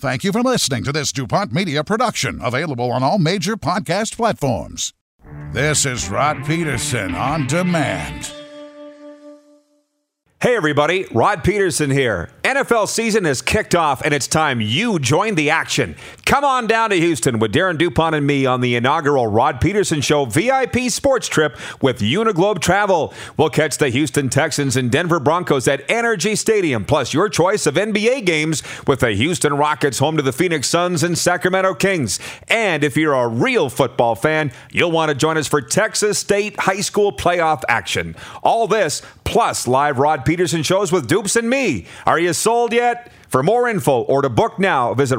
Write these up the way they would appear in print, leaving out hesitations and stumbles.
Thank you for listening to this DuPont Media production, available on all major podcast platforms. This is Rod Peterson on demand. Hey everybody, Rod Peterson here. NFL season has kicked off and it's time you join the action. Come on down to Houston with Darren DuPont and me on the inaugural Rod Peterson Show VIP sports trip with Uniglobe Travel. We'll catch the Houston Texans and Denver Broncos at NRG Stadium, plus your choice of NBA games with the Houston Rockets home to the Phoenix Suns and Sacramento Kings. And if you're a real football fan, you'll want to join us for Texas State High School playoff action. All this plus live Rod Peterson shows with Dupes and me. Are you sold yet? For more info or to book now, visit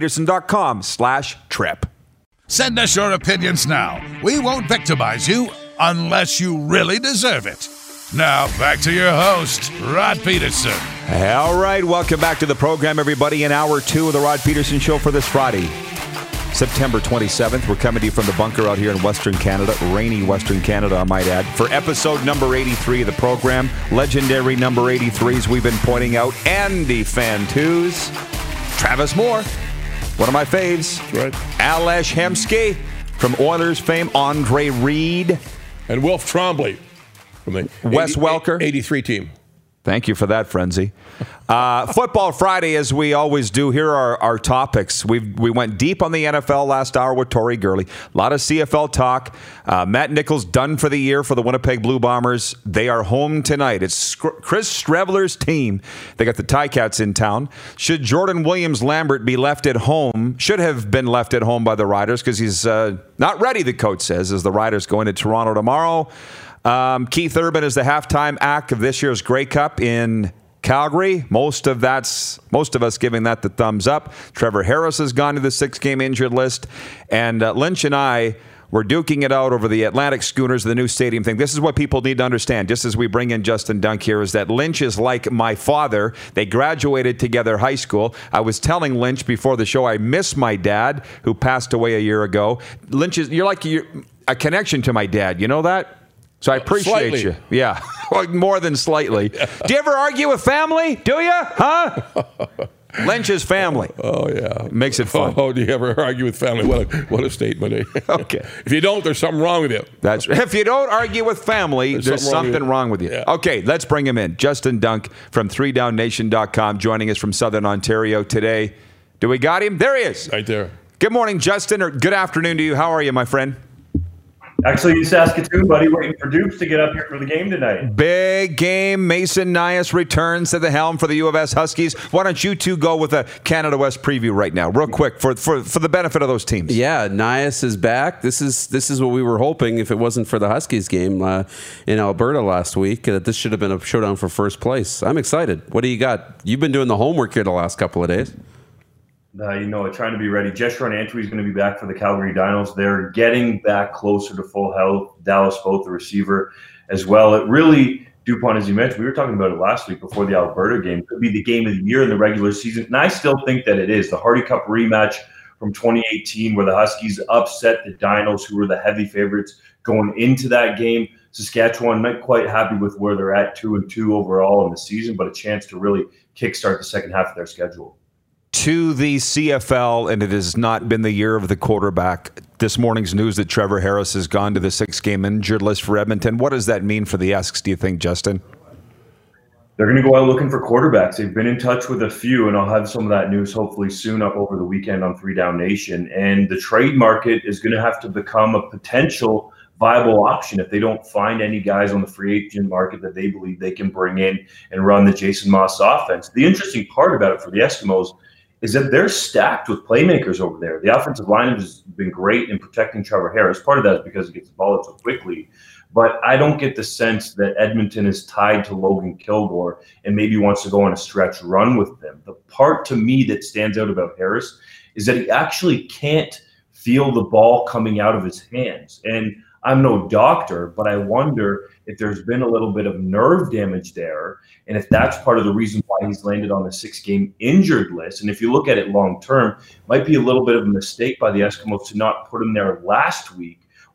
rodpeterson.com/trip. Send us your opinions now. We won't victimize you unless you really deserve it. Now, back to your host, Rod Peterson. All right, welcome back to the program, everybody, in Hour 2 of the Rod Peterson Show for this Friday, September 27th. We're coming to you from the bunker out here in Western Canada, rainy Western Canada, I might add, for episode number 83 of the program. Legendary number 83s we've been pointing out. Andy Fantuz, Travis Moore, one of my faves. Right. Alesh Hemsky from Oilers fame, Andre Reed. And Wilf Trombley from the Wes Welker. 83 team. Thank you for that, Frenzy. Football Friday, as we always do, here are our topics. We went deep on the NFL last hour with Tori Gurley. A lot of CFL talk. Matt Nichols done for the year for the Winnipeg Blue Bombers. They are home tonight. It's Chris Streveler's team. They got the Ticats in town. Should Jordan Williams-Lambert be left at home? Should have been left at home by the Riders because he's not ready, the coach says, as the Riders go into Toronto tomorrow. Keith Urban is the halftime act of this year's Grey Cup in Calgary. Most of us giving that the thumbs up. Trevor Harris has gone to the 6-game injured list. And Lynch and I were duking it out over the Atlantic Schooners, the new stadium thing. This is what people need to understand, just as we bring in Justin Dunk here, is that Lynch is like my father. They graduated together high school. I was telling Lynch before the show, I miss my dad, who passed away a year ago. Lynch, you're a connection to my dad. You know that? So I appreciate you. Yeah, more than slightly. Do you ever argue with family? Do you? Huh? Lynch's family. Oh, yeah. Makes it fun. Oh, do you ever argue with family? What a statement. Eh? Okay. If you don't, there's something wrong with you. If you don't argue with family, there's something wrong with you. Yeah. Okay, let's bring him in. Justin Dunk from 3downnation.com joining us from Southern Ontario today. Do we got him? There he is. Right there. Good morning, Justin, or good afternoon to you. How are you, my friend? Actually, in Saskatoon, buddy, waiting for Dupes to get up here for the game tonight. Big game. Mason Nias returns to the helm for the U of S Huskies. Why don't you two go with a Canada West preview right now, real quick, for the benefit of those teams? Yeah, Nias is back. This is what we were hoping if it wasn't for the Huskies game in Alberta last week. That this should have been a showdown for first place. I'm excited. What do you got? You've been doing the homework here the last couple of days. Trying to be ready. Jeshurun Antwi is going to be back for the Calgary Dinos. They're getting back closer to full health. Dallas Boat, the receiver, as well. It really, DuPont, as you mentioned, we were talking about it last week before the Alberta game, could be the game of the year in the regular season. And I still think that it is. The Hardy Cup rematch from 2018 where the Huskies upset the Dinos, who were the heavy favorites going into that game. Saskatchewan not quite happy with where they're at, 2-2 overall in the season, but a chance to really kickstart the second half of their schedule. To the CFL, and it has not been the year of the quarterback. This morning's news that Trevor Harris has gone to the 6-game injured list for Edmonton. What does that mean for the Esks, do you think, Justin? They're going to go out looking for quarterbacks. They've been in touch with a few, and I'll have some of that news hopefully soon up over the weekend on 3Down Nation. And the trade market is going to have to become a potential viable option if they don't find any guys on the free agent market that they believe they can bring in and run the Jason Moss offense. The interesting part about it for the Eskimos is that they're stacked with playmakers over there. The offensive line has been great in protecting Trevor Harris. Part of that is because he gets the ball out so quickly. But I don't get the sense that Edmonton is tied to Logan Kilgore and maybe wants to go on a stretch run with them. The part to me that stands out about Harris is that he actually can't feel the ball coming out of his hands. And I'm no doctor, but I wonder if there's been a little bit of nerve damage there, and if that's part of the reason why he's landed on the 6-game injured list. And if you look at it long term, it might be a little bit of a mistake by the Eskimos to not put him there last week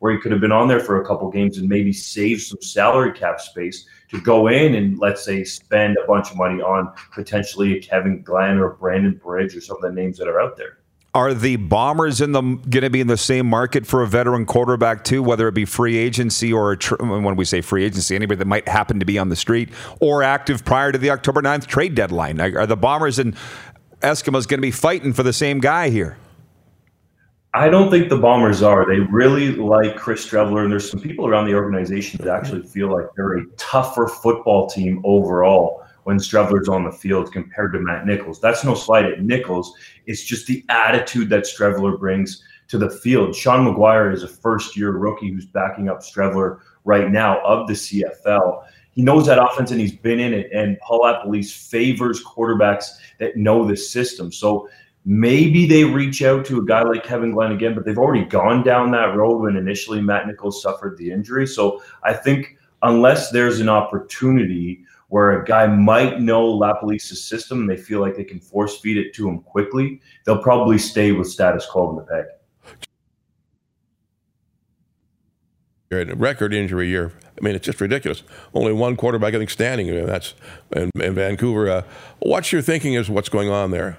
where he could have been on there for a couple games and maybe save some salary cap space to go in and, let's say, spend a bunch of money on potentially a Kevin Glenn or Brandon Bridge or some of the names that are out there. Are the Bombers going to be in the same market for a veteran quarterback too, whether it be free agency or when we say free agency, anybody that might happen to be on the street or active prior to the October 9th trade deadline? Are the Bombers and Eskimos going to be fighting for the same guy here? I don't think the Bombers are. They really like Chris Streveler, and there's some people around the organization that actually feel like they're a tougher football team overall when Streveler's on the field compared to Matt Nichols. That's no slight at Nichols. It's just the attitude that Streveler brings to the field. Sean McGuire is a first-year rookie who's backing up Streveler right now of the CFL. He knows that offense, and he's been in it, and Paul Appelese favors quarterbacks that know the system. So maybe they reach out to a guy like Kevin Glenn again, but they've already gone down that road when initially Matt Nichols suffered the injury. So I think unless there's an opportunity where a guy might know Lapalise's system and they feel like they can force feed it to him quickly, they'll probably stay with status quo in the peg. A record injury year. I mean, it's just ridiculous. Only one quarterback, I think, standing. And that's in Vancouver. What's your thinking is what's going on there?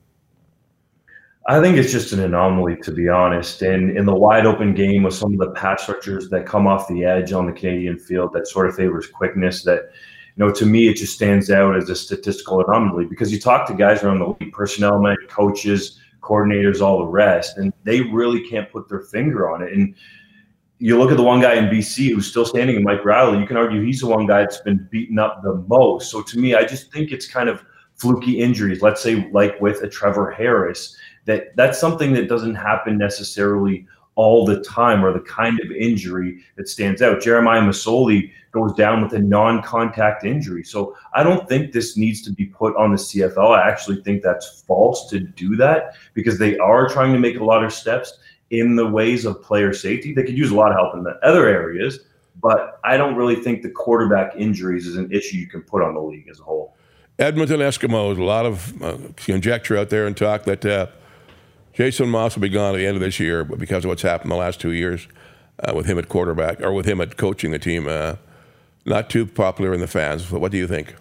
I think it's just an anomaly, to be honest. And in the wide open game with some of the pass rushers that come off the edge on the Canadian field, that sort of favors quickness, that, to me, it just stands out as a statistical anomaly because you talk to guys around the league, personnel men, coaches, coordinators, all the rest, and they really can't put their finger on it. And you look at the one guy in BC who's still standing in Mike Riley, you can argue he's the one guy that's been beaten up the most. So to me, I just think it's kind of fluky injuries. Let's say like with a Trevor Harris, that's something that doesn't happen necessarily all the time, or the kind of injury that stands out. Jeremiah Masoli goes down with a non-contact injury. So I don't think this needs to be put on the CFL. I actually think that's false to do that because they are trying to make a lot of steps in the ways of player safety. They could use a lot of help in the other areas, but I don't really think the quarterback injuries is an issue you can put on the league as a whole. Edmonton Eskimos, a lot of conjecture out there and talk that Jason Moss will be gone at the end of this year because of what's happened the last 2 years with him at quarterback or with him at coaching the team. Not too popular in the fans. But what do you think?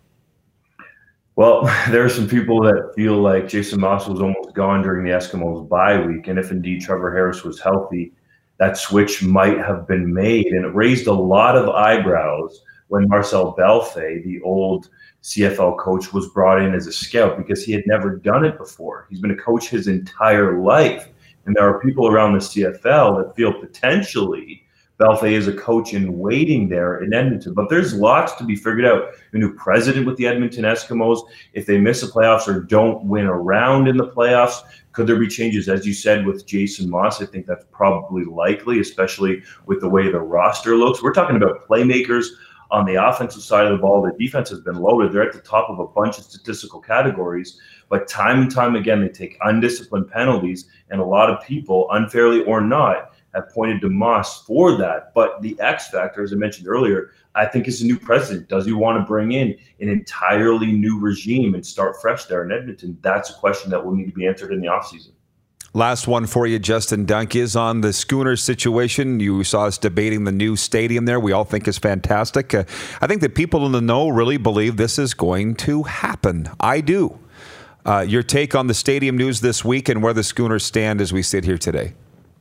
Well, there are some people that feel like Jason Moss was almost gone during the Eskimos bye week. And if indeed Trevor Harris was healthy, that switch might have been made. And it raised a lot of eyebrows when Marcel Belfay, the old CFL coach, was brought in as a scout because he had never done it before. He's been a coach his entire life. And there are people around the CFL that feel potentially Belfay is a coach in waiting there in Edmonton. But there's lots to be figured out. A new president with the Edmonton Eskimos. If they miss the playoffs or don't win a round in the playoffs, could there be changes? As you said, with Jason Moss, I think that's probably likely, especially with the way the roster looks. We're talking about playmakers on the offensive side of the ball. The defense has been loaded. They're at the top of a bunch of statistical categories. But time and time again, they take undisciplined penalties. And a lot of people, unfairly or not, have pointed to Moss for that. But the X factor, as I mentioned earlier, I think is a new president. Does he want to bring in an entirely new regime and start fresh there in Edmonton? That's a question that will need to be answered in the offseason. Last one for you, Justin Dunk, is on the Schooner situation. You saw us debating the new stadium there. We all think is fantastic. I think that people in the know really believe this is going to happen. I do. Your take on the stadium news this week and where the Schooners stand as we sit here today?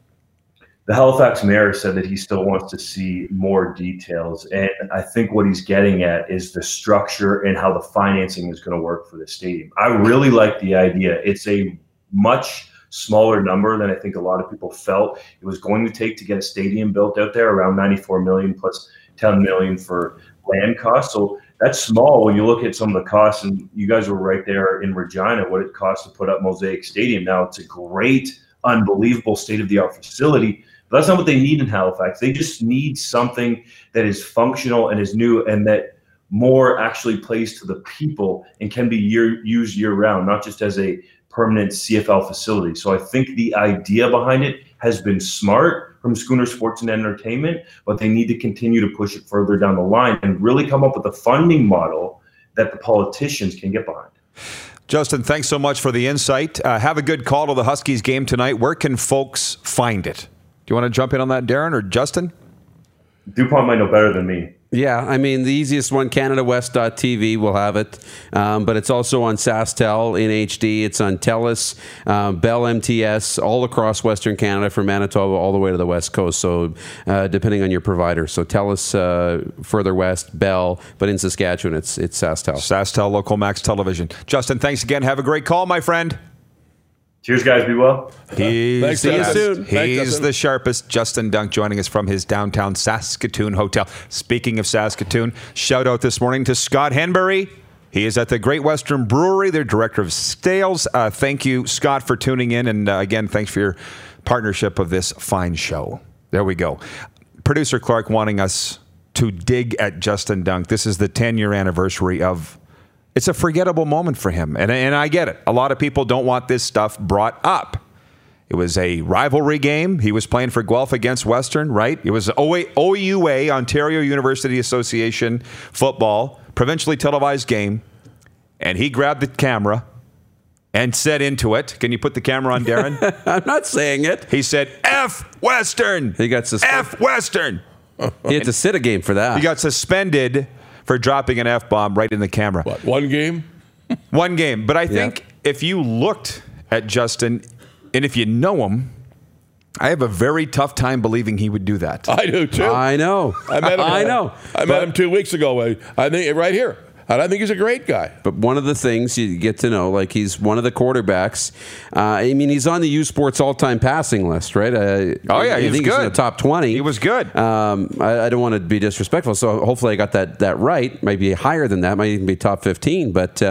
The Halifax mayor said that he still wants to see more details. And I think what he's getting at is the structure and how the financing is going to work for the stadium. I really like the idea. It's a much smaller number than I think a lot of people felt it was going to take to get a stadium built out there, around $94 million plus $10 million for land costs. So that's small when you look at some of the costs, and you guys were right there in Regina, what it costs to put up Mosaic Stadium. Now it's a great, unbelievable state-of-the-art facility, but that's not what they need in Halifax. They just need something that is functional and is new and that more actually plays to the people and can be used year-round, not just as a permanent CFL facility. So I think the idea behind it has been smart from Schooner Sports and Entertainment, but they need to continue to push it further down the line and really come up with a funding model that the politicians can get behind. Justin, thanks so much for the insight. Have a good call to the Huskies game tonight. Where can folks find it? Do you want to jump in on that, Darren or Justin? DuPont might know better than me. Yeah, I mean, the easiest one, CanadaWest.tv will have it, but it's also on SaskTel in HD. It's on TELUS, Bell MTS, all across Western Canada from Manitoba all the way to the West Coast, so depending on your provider. So TELUS further west, Bell, but in Saskatchewan, it's SaskTel. SaskTel, Local Max Television. Justin, thanks again. Have a great call, my friend. Cheers, guys. Be well. He's See you soon. He's the sharpest. Justin Dunk joining us from his downtown Saskatoon hotel. Speaking of Saskatoon, shout out this morning to Scott Henbury. He is at the Great Western Brewery, their director of sales. Thank you, Scott, for tuning in. And again, thanks for your partnership of this fine show. There we go. Producer Clark wanting us to dig at Justin Dunk. This is the 10-year anniversary of... It's a forgettable moment for him, and I get it. A lot of people don't want this stuff brought up. It was a rivalry game. He was playing for Guelph against Western, right? It was OUA, Ontario University Association football, provincially televised game, and he grabbed the camera and said into it, can you put the camera on, Darren? I'm not saying it. He said, F Western! He got suspended. F Western! He had to sit a game for that. He got suspended for dropping an F-bomb right in the camera. What, one game? One game. But I think if you looked at Justin, and if you know him, I have a very tough time believing he would do that. I do, too. I know. I met him. I met him 2 weeks ago. I think right here. And I think he's a great guy. But one of the things you get to know, like he's one of the quarterbacks. I mean, he's on the U Sports all-time passing list, right? He was good. He's in the top 20. He was good. I don't want to be disrespectful, so hopefully I got that right. Might be higher than that. Might even be top 15. But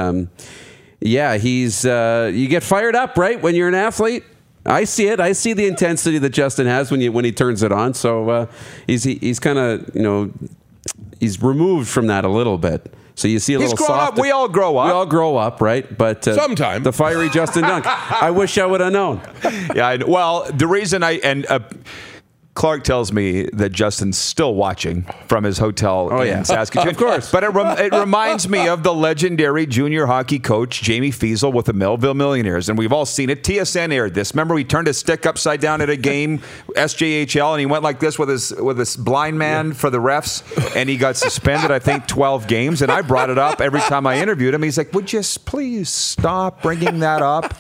yeah, he's you get fired up, right, when you're an athlete. I see it. I see the intensity that Justin has when he turns it on. So he's kind of he's removed from that a little bit. So you see a little soft. We all grow up. We all grow up, right? But sometime the fiery Justin Dunk. I wish I would have known. Yeah. Well, the reason Clark tells me that Justin's still watching from his hotel in Saskatoon. Of course. But it reminds me of the legendary junior hockey coach, Jamie Fiesel, with the Melville Millionaires. And we've all seen it. TSN aired this. Remember, he turned his stick upside down at a game, SJHL, and he went like this with his blind man for the refs, and he got suspended, I think, 12 games. And I brought it up every time I interviewed him. He's like, would you please stop bringing that up?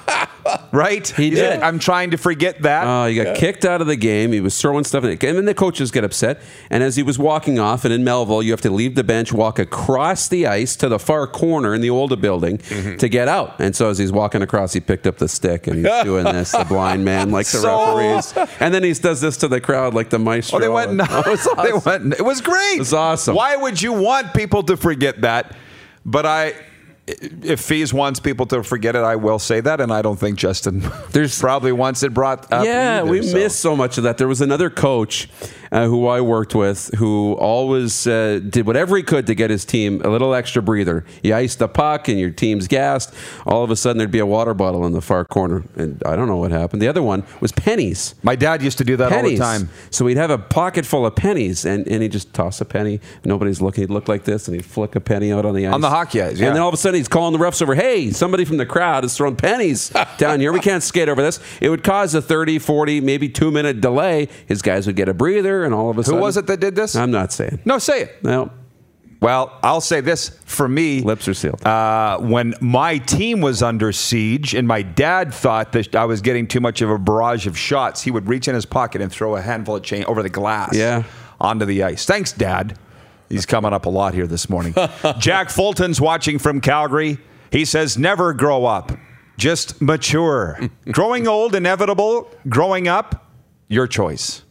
Right? He did. I'm trying to forget that. He got kicked out of the game. He was throwing stuff in it. And then the coaches get upset. And as he was walking off, and in Melville, you have to leave the bench, walk across the ice to the far corner in the older building to get out. And so as he's walking across, he picked up the stick and he's doing this, the blind man, like the referees. And then he does this to the crowd like the maestro. Oh, they went nuts. It was awesome. It was great. It was awesome. Why would you want people to forget that? But if Fees wants people to forget it, I will say that, and I don't think Justin probably wants it brought up. Yeah, either, we missed so much of that. There was another coach who I worked with who always did whatever he could to get his team a little extra breather. You ice the puck and your team's gassed. All of a sudden, there'd be a water bottle in the far corner, and I don't know what happened. The other one was pennies. My dad used to do that all the time. So we'd have a pocket full of pennies, and he'd just toss a penny. Nobody's looking. He'd look like this, and he'd flick a penny out on the ice. On the hockey ice, yeah. And then all of a sudden, he's calling the refs over. Hey, somebody from the crowd is throwing pennies down here. We can't skate over this. It would cause a 30, 40, maybe 2-minute delay. His guys would get a breather, and all of a sudden... Who was it that did this? I'm not saying. No, say it. No. Well, I'll say this. For me... Lips are sealed. When my team was under siege and my dad thought that I was getting too much of a barrage of shots, he would reach in his pocket and throw a handful of change over the glass onto the ice. Thanks, Dad. He's coming up a lot here this morning. Jack Fulton's watching from Calgary. He says, never grow up. Just mature. Growing old, inevitable. Growing up, your choice.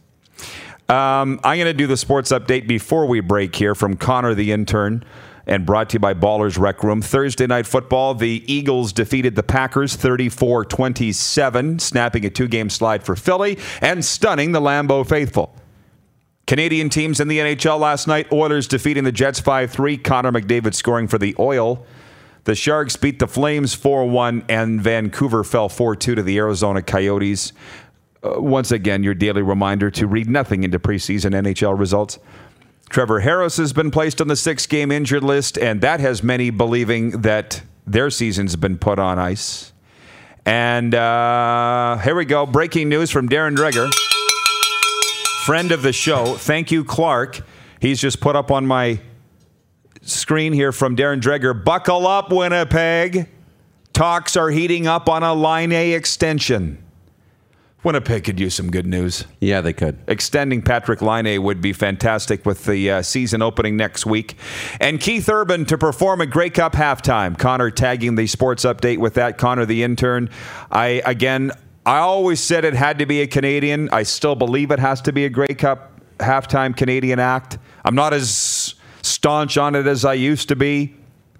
I'm going to do the sports update before we break here from Connor the intern and brought to you by Ballers Rec Room. Thursday night football, the Eagles defeated the Packers 34-27, snapping a 2-game slide for Philly and stunning the Lambeau faithful. Canadian teams in the NHL last night, Oilers defeating the Jets 5-3, Connor McDavid scoring for the Oil. The Sharks beat the Flames 4-1, and Vancouver fell 4-2 to the Arizona Coyotes. Once again, your daily reminder to read nothing into preseason NHL results. Trevor Harris has been placed on the 6-game injured list, and that has many believing that their season's been put on ice. And here we go. Breaking news from Darren Dreger. friend of the show. Thank you, Clark. He's just put up on my screen here from Darren Dreger. Buckle up, Winnipeg. Talks are heating up on a Line A extension. Winnipeg could use some good news. Yeah, they could. Extending Patrick Laine would be fantastic with the season opening next week. And Keith Urban to perform at Grey Cup halftime. Connor tagging the sports update with that. Connor, the intern. I always said it had to be a Canadian. I still believe it has to be a Grey Cup halftime Canadian act. I'm not as staunch on it as I used to be.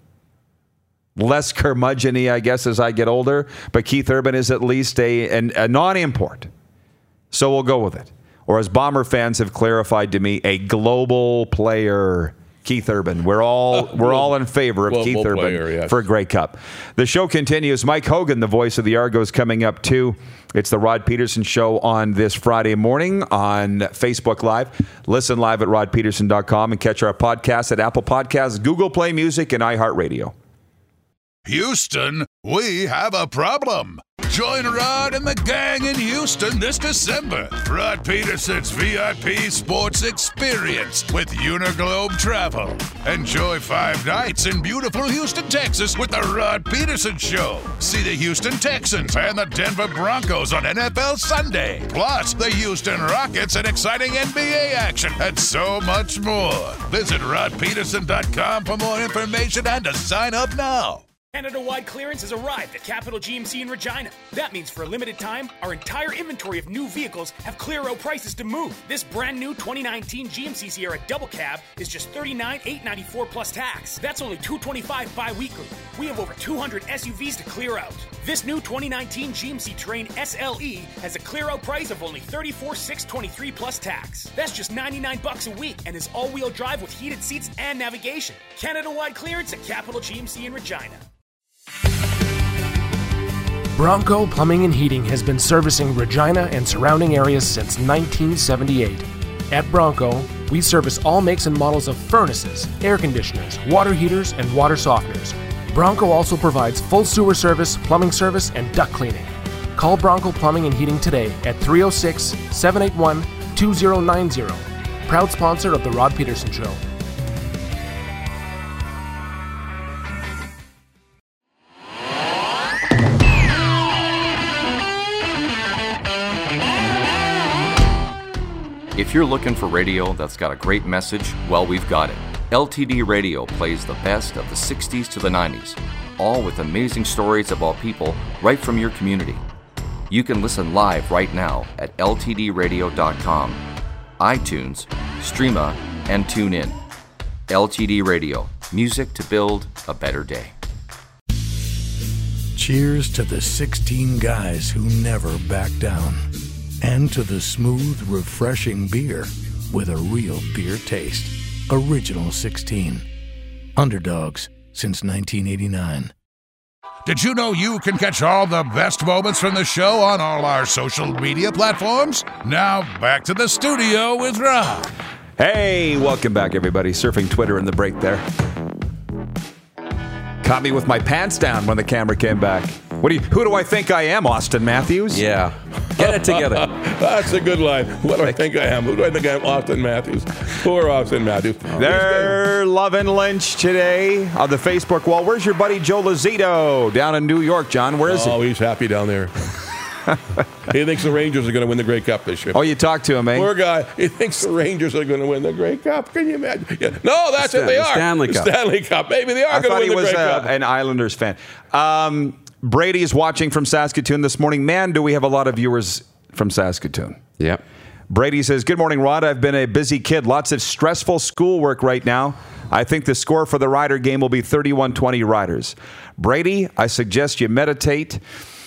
Less curmudgeon-y, I guess, as I get older. But Keith Urban is at least a non-import. So we'll go with it. Or as Bomber fans have clarified to me, a global player, Keith Urban. We're all in favor of Keith Urban player, for a Grey Cup. The show continues. Mike Hogan, the voice of the Argos, coming up too. It's the Rod Peterson Show on this Friday morning on Facebook Live. Listen live at rodpeterson.com and catch our podcast at Apple Podcasts, Google Play Music, and iHeartRadio. Houston, we have a problem. Join Rod and the gang in Houston this December. Rod Peterson's VIP Sports Experience with Uniglobe Travel. Enjoy 5 nights in beautiful Houston, Texas with the Rod Peterson Show. See the Houston Texans and the Denver Broncos on NFL Sunday. Plus, the Houston Rockets and exciting NBA action and so much more. Visit rodpeterson.com for more information and to sign up now. Canada-wide clearance has arrived at Capital GMC in Regina. That means for a limited time, our entire inventory of new vehicles have clear out prices to move. This brand new 2019 GMC Sierra Double Cab is just $39,894 plus tax. That's only $225 bi-weekly. We have over 200 SUVs to clear out. This new 2019 GMC Terrain SLE has a clear out price of only $34,623 plus tax. That's just $99 a week and is all-wheel drive with heated seats and navigation. Canada-wide clearance at Capital GMC in Regina. Bronco Plumbing and Heating has been servicing Regina and surrounding areas since 1978. At Bronco, we service all makes and models of furnaces, air conditioners, water heaters, and water softeners. Bronco also provides full sewer service, plumbing service, and duct cleaning. Call Bronco Plumbing and Heating today at 306-781-2090. Proud sponsor of The Rod Peterson Show. If you're looking for radio that's got a great message, well, we've got it. LTD Radio plays the best of the 60s to the 90s, all with amazing stories about people right from your community. You can listen live right now at ltdradio.com, iTunes, Streama, and TuneIn. LTD Radio, music to build a better day. Cheers to the 16 guys who never back down. And to the smooth, refreshing beer with a real beer taste. Original 16. Underdogs since 1989. Did you know you can catch all the best moments from the show on all our social media platforms? Now, back to the studio with Rob. Hey, welcome back, everybody. Surfing Twitter in the break there. Caught me with my pants down when the camera came back. Who do I think I am, Austin Matthews? Yeah. Get it together. That's a good line. What do I think I am? Who do I think I am? Austin Matthews. Poor Austin Matthews. They're loving Lynch today on the Facebook wall. Where's your buddy Joe Lozito down in New York, John? Where is he? Oh, he's happy down there. He thinks the Rangers are going to win the Grey Cup this year. Oh, you talked to him, eh? Poor guy. He thinks the Rangers are going to win the Grey Cup. Can you imagine? Yeah. No, that's what they are. Stanley Cup. Stanley Cup. Maybe they are going to win the Grey Cup. An Islanders fan. Brady is watching from Saskatoon this morning. Man, do we have a lot of viewers from Saskatoon. Yep. Brady says, good morning, Rod. I've been a busy kid. Lots of stressful schoolwork right now. I think the score for the Rider game will be 31-20 Riders. Brady, I suggest you meditate.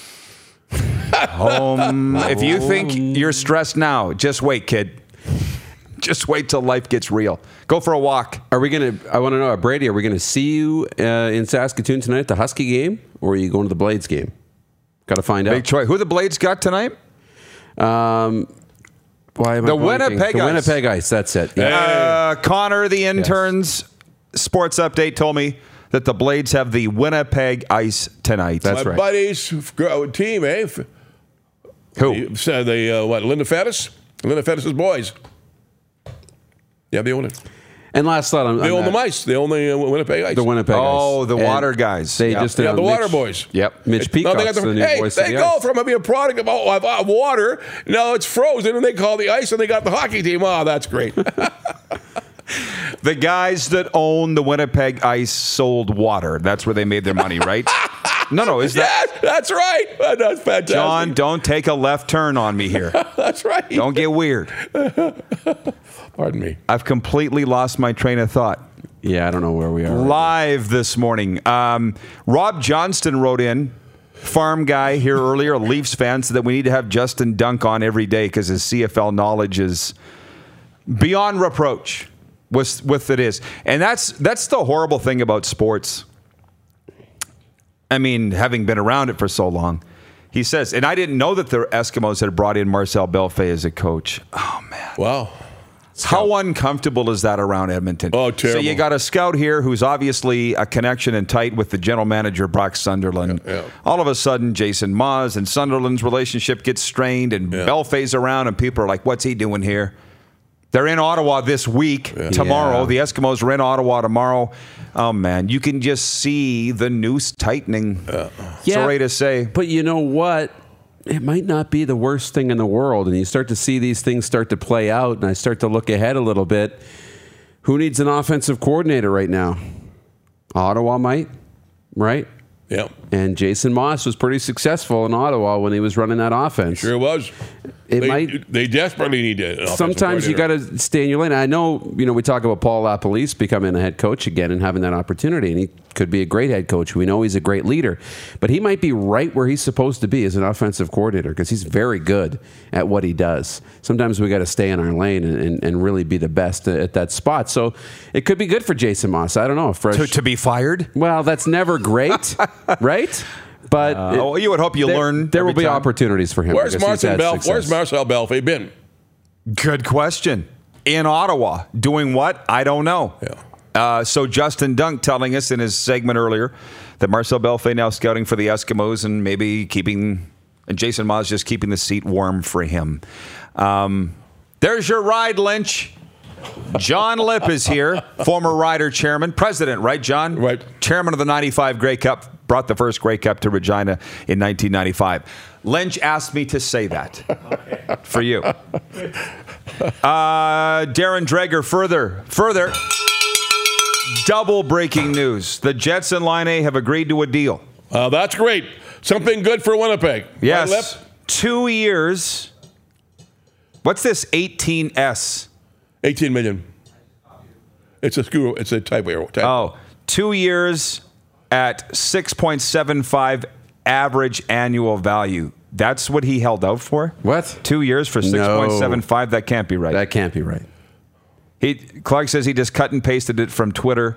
If you think you're stressed now, just wait, kid. Just wait till life gets real. Go for a walk. I want to know, Brady, are we going to see you in Saskatoon tonight at the Husky game, or are you going to the Blades game? Got to find out. Big choice. Who the Blades got tonight? The Winnipeg Ice, that's it. Yeah. Connor, the intern's sports update told me that the Blades have the Winnipeg Ice tonight. That's right. My buddy's team, eh? Who? Linda Faddis? And then it fed his boys. Yeah, they own it. And last thought on They own that, the Ice. They own the Winnipeg Ice. the Winnipeg Oh, Ice. the And water guys. They Yep. just Yeah, the announced Water Mitch- Boys. Yep. Mitch Now Peacock's they got the new voice of they the go Ice. from being a product of water. Now it's frozen, and they call the ice, and they got the hockey team. Oh, that's great. The guys that own the Winnipeg Ice sold water. That's where they made their money, right? No, is that... Yes, that's right. That's fantastic. John, don't take a left turn on me here. That's right. Don't get weird. Pardon me. I've completely lost my train of thought. Yeah, I don't know where we are. Live this morning. Rob Johnston wrote in, farm guy here earlier, a Leafs fan, said that we need to have Justin Dunk on every day because his CFL knowledge is beyond reproach. With it is. And that's the horrible thing about sports. I mean, having been around it for so long. He says, and I didn't know that the Eskimos had brought in Marcel Belfait as a coach. Oh, man. Wow. How uncomfortable is that around Edmonton? Oh, terrible. So you got a scout here who's obviously a connection and tight with the general manager, Brock Sunderland. Yeah. All of a sudden, Jason Maas and Sunderland's relationship gets strained, and Belfait's around, and people are like, what's he doing here? They're in Ottawa this week, tomorrow. Yeah. The Eskimos are in Ottawa tomorrow. Oh, man. You can just see the noose tightening. Sorry to say. But you know what? It might not be the worst thing in the world. And you start to see these things start to play out, and I start to look ahead a little bit. Who needs an offensive coordinator right now? Ottawa might, right? Yeah. And Jason Maas was pretty successful in Ottawa when he was running that offense. Sure was. They desperately need to. Sometimes you got to stay in your lane. I know, we talk about Paul LaPolice becoming a head coach again and having that opportunity, and he could be a great head coach. We know he's a great leader, but he might be right where he's supposed to be as an offensive coordinator because he's very good at what he does. Sometimes we got to stay in our lane and really be the best at that spot. So it could be good for Jason Maas. I don't know. To be fired? Well, that's never great, right? But you would hope you learn. There will every be time. opportunities for him. Where's because he's had success. Where's Marcel Belfait been? Good question. In Ottawa. Doing what? I don't know. Yeah. So Justin Dunk telling us in his segment earlier that Marcel Belfait now scouting for the Eskimos and maybe and Jason Maas just keeping the seat warm for him. There's your ride, Lynch. John Lipp is here, former Rider chairman, president, right, John? Right. Chairman of the 95 Grey Cup, brought the first Grey Cup to Regina in 1995. Lynch asked me to say that for you. Darren Dreger, further. Double breaking news. The Jets and Line A have agreed to a deal. That's great. Something good for Winnipeg. Yes. Right, Lip? 2 years. What's this 18S? 18 million. It's a typo. Oh, 2 years at 6.75 average annual value. That's what he held out for? What? 2 years for 6.75? That can't be right. That can't be right. Clark says he just cut and pasted it from Twitter.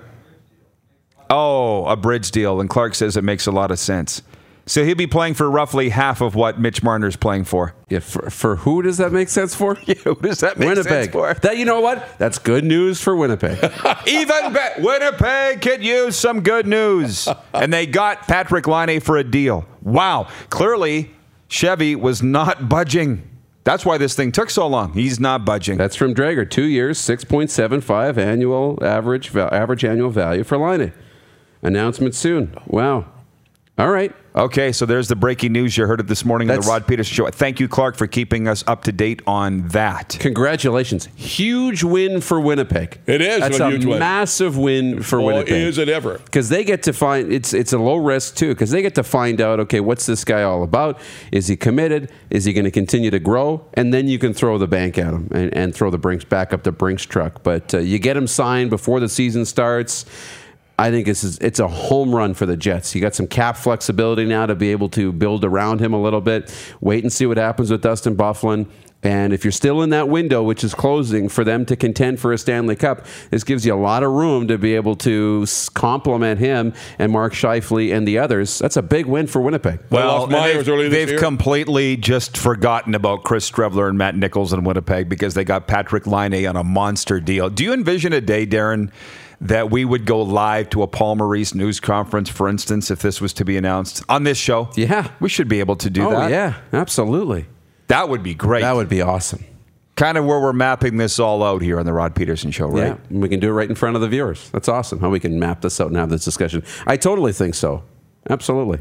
Oh, a bridge deal. And Clark says it makes a lot of sense. So he'll be playing for roughly half of what Mitch Marner's playing for. Yeah, for who does that make sense for? Yeah, who does that make Winnipeg. sense for? That, you know what? That's good news for Winnipeg. Even Winnipeg could use some good news. And they got Patrick Laine for a deal. Wow. Clearly, Chevy was not budging. That's why this thing took so long. He's not budging. That's from Drager. 2 years, 6.75 annual average annual value for Laine. Announcement soon. Wow. All right. Okay, so there's the breaking news. You heard it this morning on the Rod Peterson Show. Thank you, Clark, for keeping us up to date on that. Congratulations. Huge win for Winnipeg. It is That's a huge win. Massive win for Winnipeg. Is it ever? Because they get to find, it's a low risk too, because they get to find out, okay, what's this guy all about? Is he committed? Is he going to continue to grow? And then you can throw the bank at him and throw the Brinks back up the Brinks truck. But you get him signed before the season starts. I think it's a home run for the Jets. You got some cap flexibility now to be able to build around him a little bit. Wait and see what happens with Dustin Byfuglien. And if you're still in that window, which is closing, for them to contend for a Stanley Cup, this gives you a lot of room to be able to complement him and Mark Scheifele and the others. That's a big win for Winnipeg. Well, they've completely just forgotten about Chris Streveler and Matt Nichols in Winnipeg because they got Patrick Laine on a monster deal. Do you envision a day, Darren, that we would go live to a Paul Maurice news conference, for instance, if this was to be announced on this show? Yeah. We should be able to do that. Oh, yeah, absolutely. That would be great. That would be awesome. kind of where we're mapping this all out here on the Rod Peterson Show, right? Yeah, and we can do it right in front of the viewers. That's awesome. How we can map this out and have this discussion. I totally think so. Absolutely.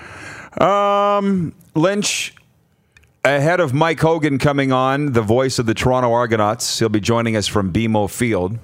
Lynch, ahead of Mike Hogan coming on, the voice of the Toronto Argonauts, he'll be joining us from BMO Field.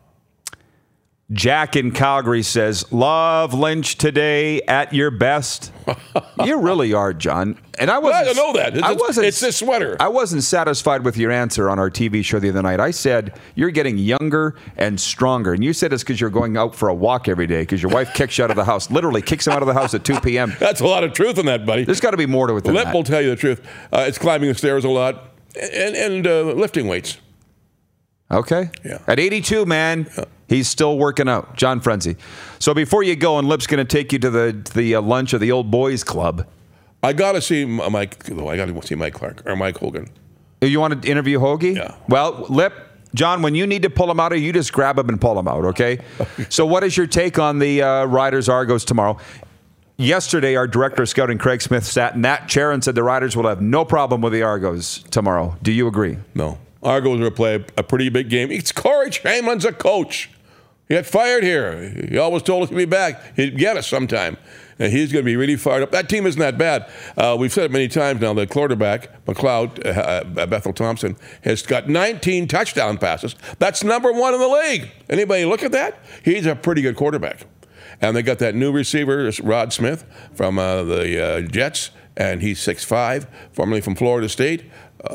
Jack in Calgary says, love Lynch today at your best. You really are, John. And I wasn't. I know that. It's this sweater. I wasn't satisfied with your answer on our TV show the other night. I said, you're getting younger and stronger. And you said it's because you're going out for a walk every day because your wife kicks you out of the house. Literally kicks him out of the house at 2 p.m. That's a lot of truth in that, buddy. There's got to be more to it than Lip that. will tell you the truth. It's climbing the stairs a lot and lifting weights. Okay. Yeah. At 82, man, he's still working out. John Frenzy. So before you go, and Lip's going to take you to the lunch of the Old Boys Club. I got to see Mike. I got to see Mike Clark or Mike Hogan. You want to interview Hoagie? Yeah. Well, Lip, John, when you need to pull him out, you just grab him and pull him out, okay? So what is your take on the Riders Argos tomorrow? Yesterday, our director of scouting, Craig Smith, sat in that chair and said the Riders will have no problem with the Argos tomorrow. Do you agree? No. Argos will play a pretty big game. It's Corey Chamberlain's a coach. He got fired here. He always told us to be back. He'd get us sometime. And he's going to be really fired up. That team isn't that bad. We've said it many times now. The quarterback, McLeod, Bethel Thompson, has got 19 touchdown passes. That's number one in the league. Anybody look at that? He's a pretty good quarterback. And they got that new receiver, Rod Smith, from the Jets, and he's 6'5", formerly from Florida State.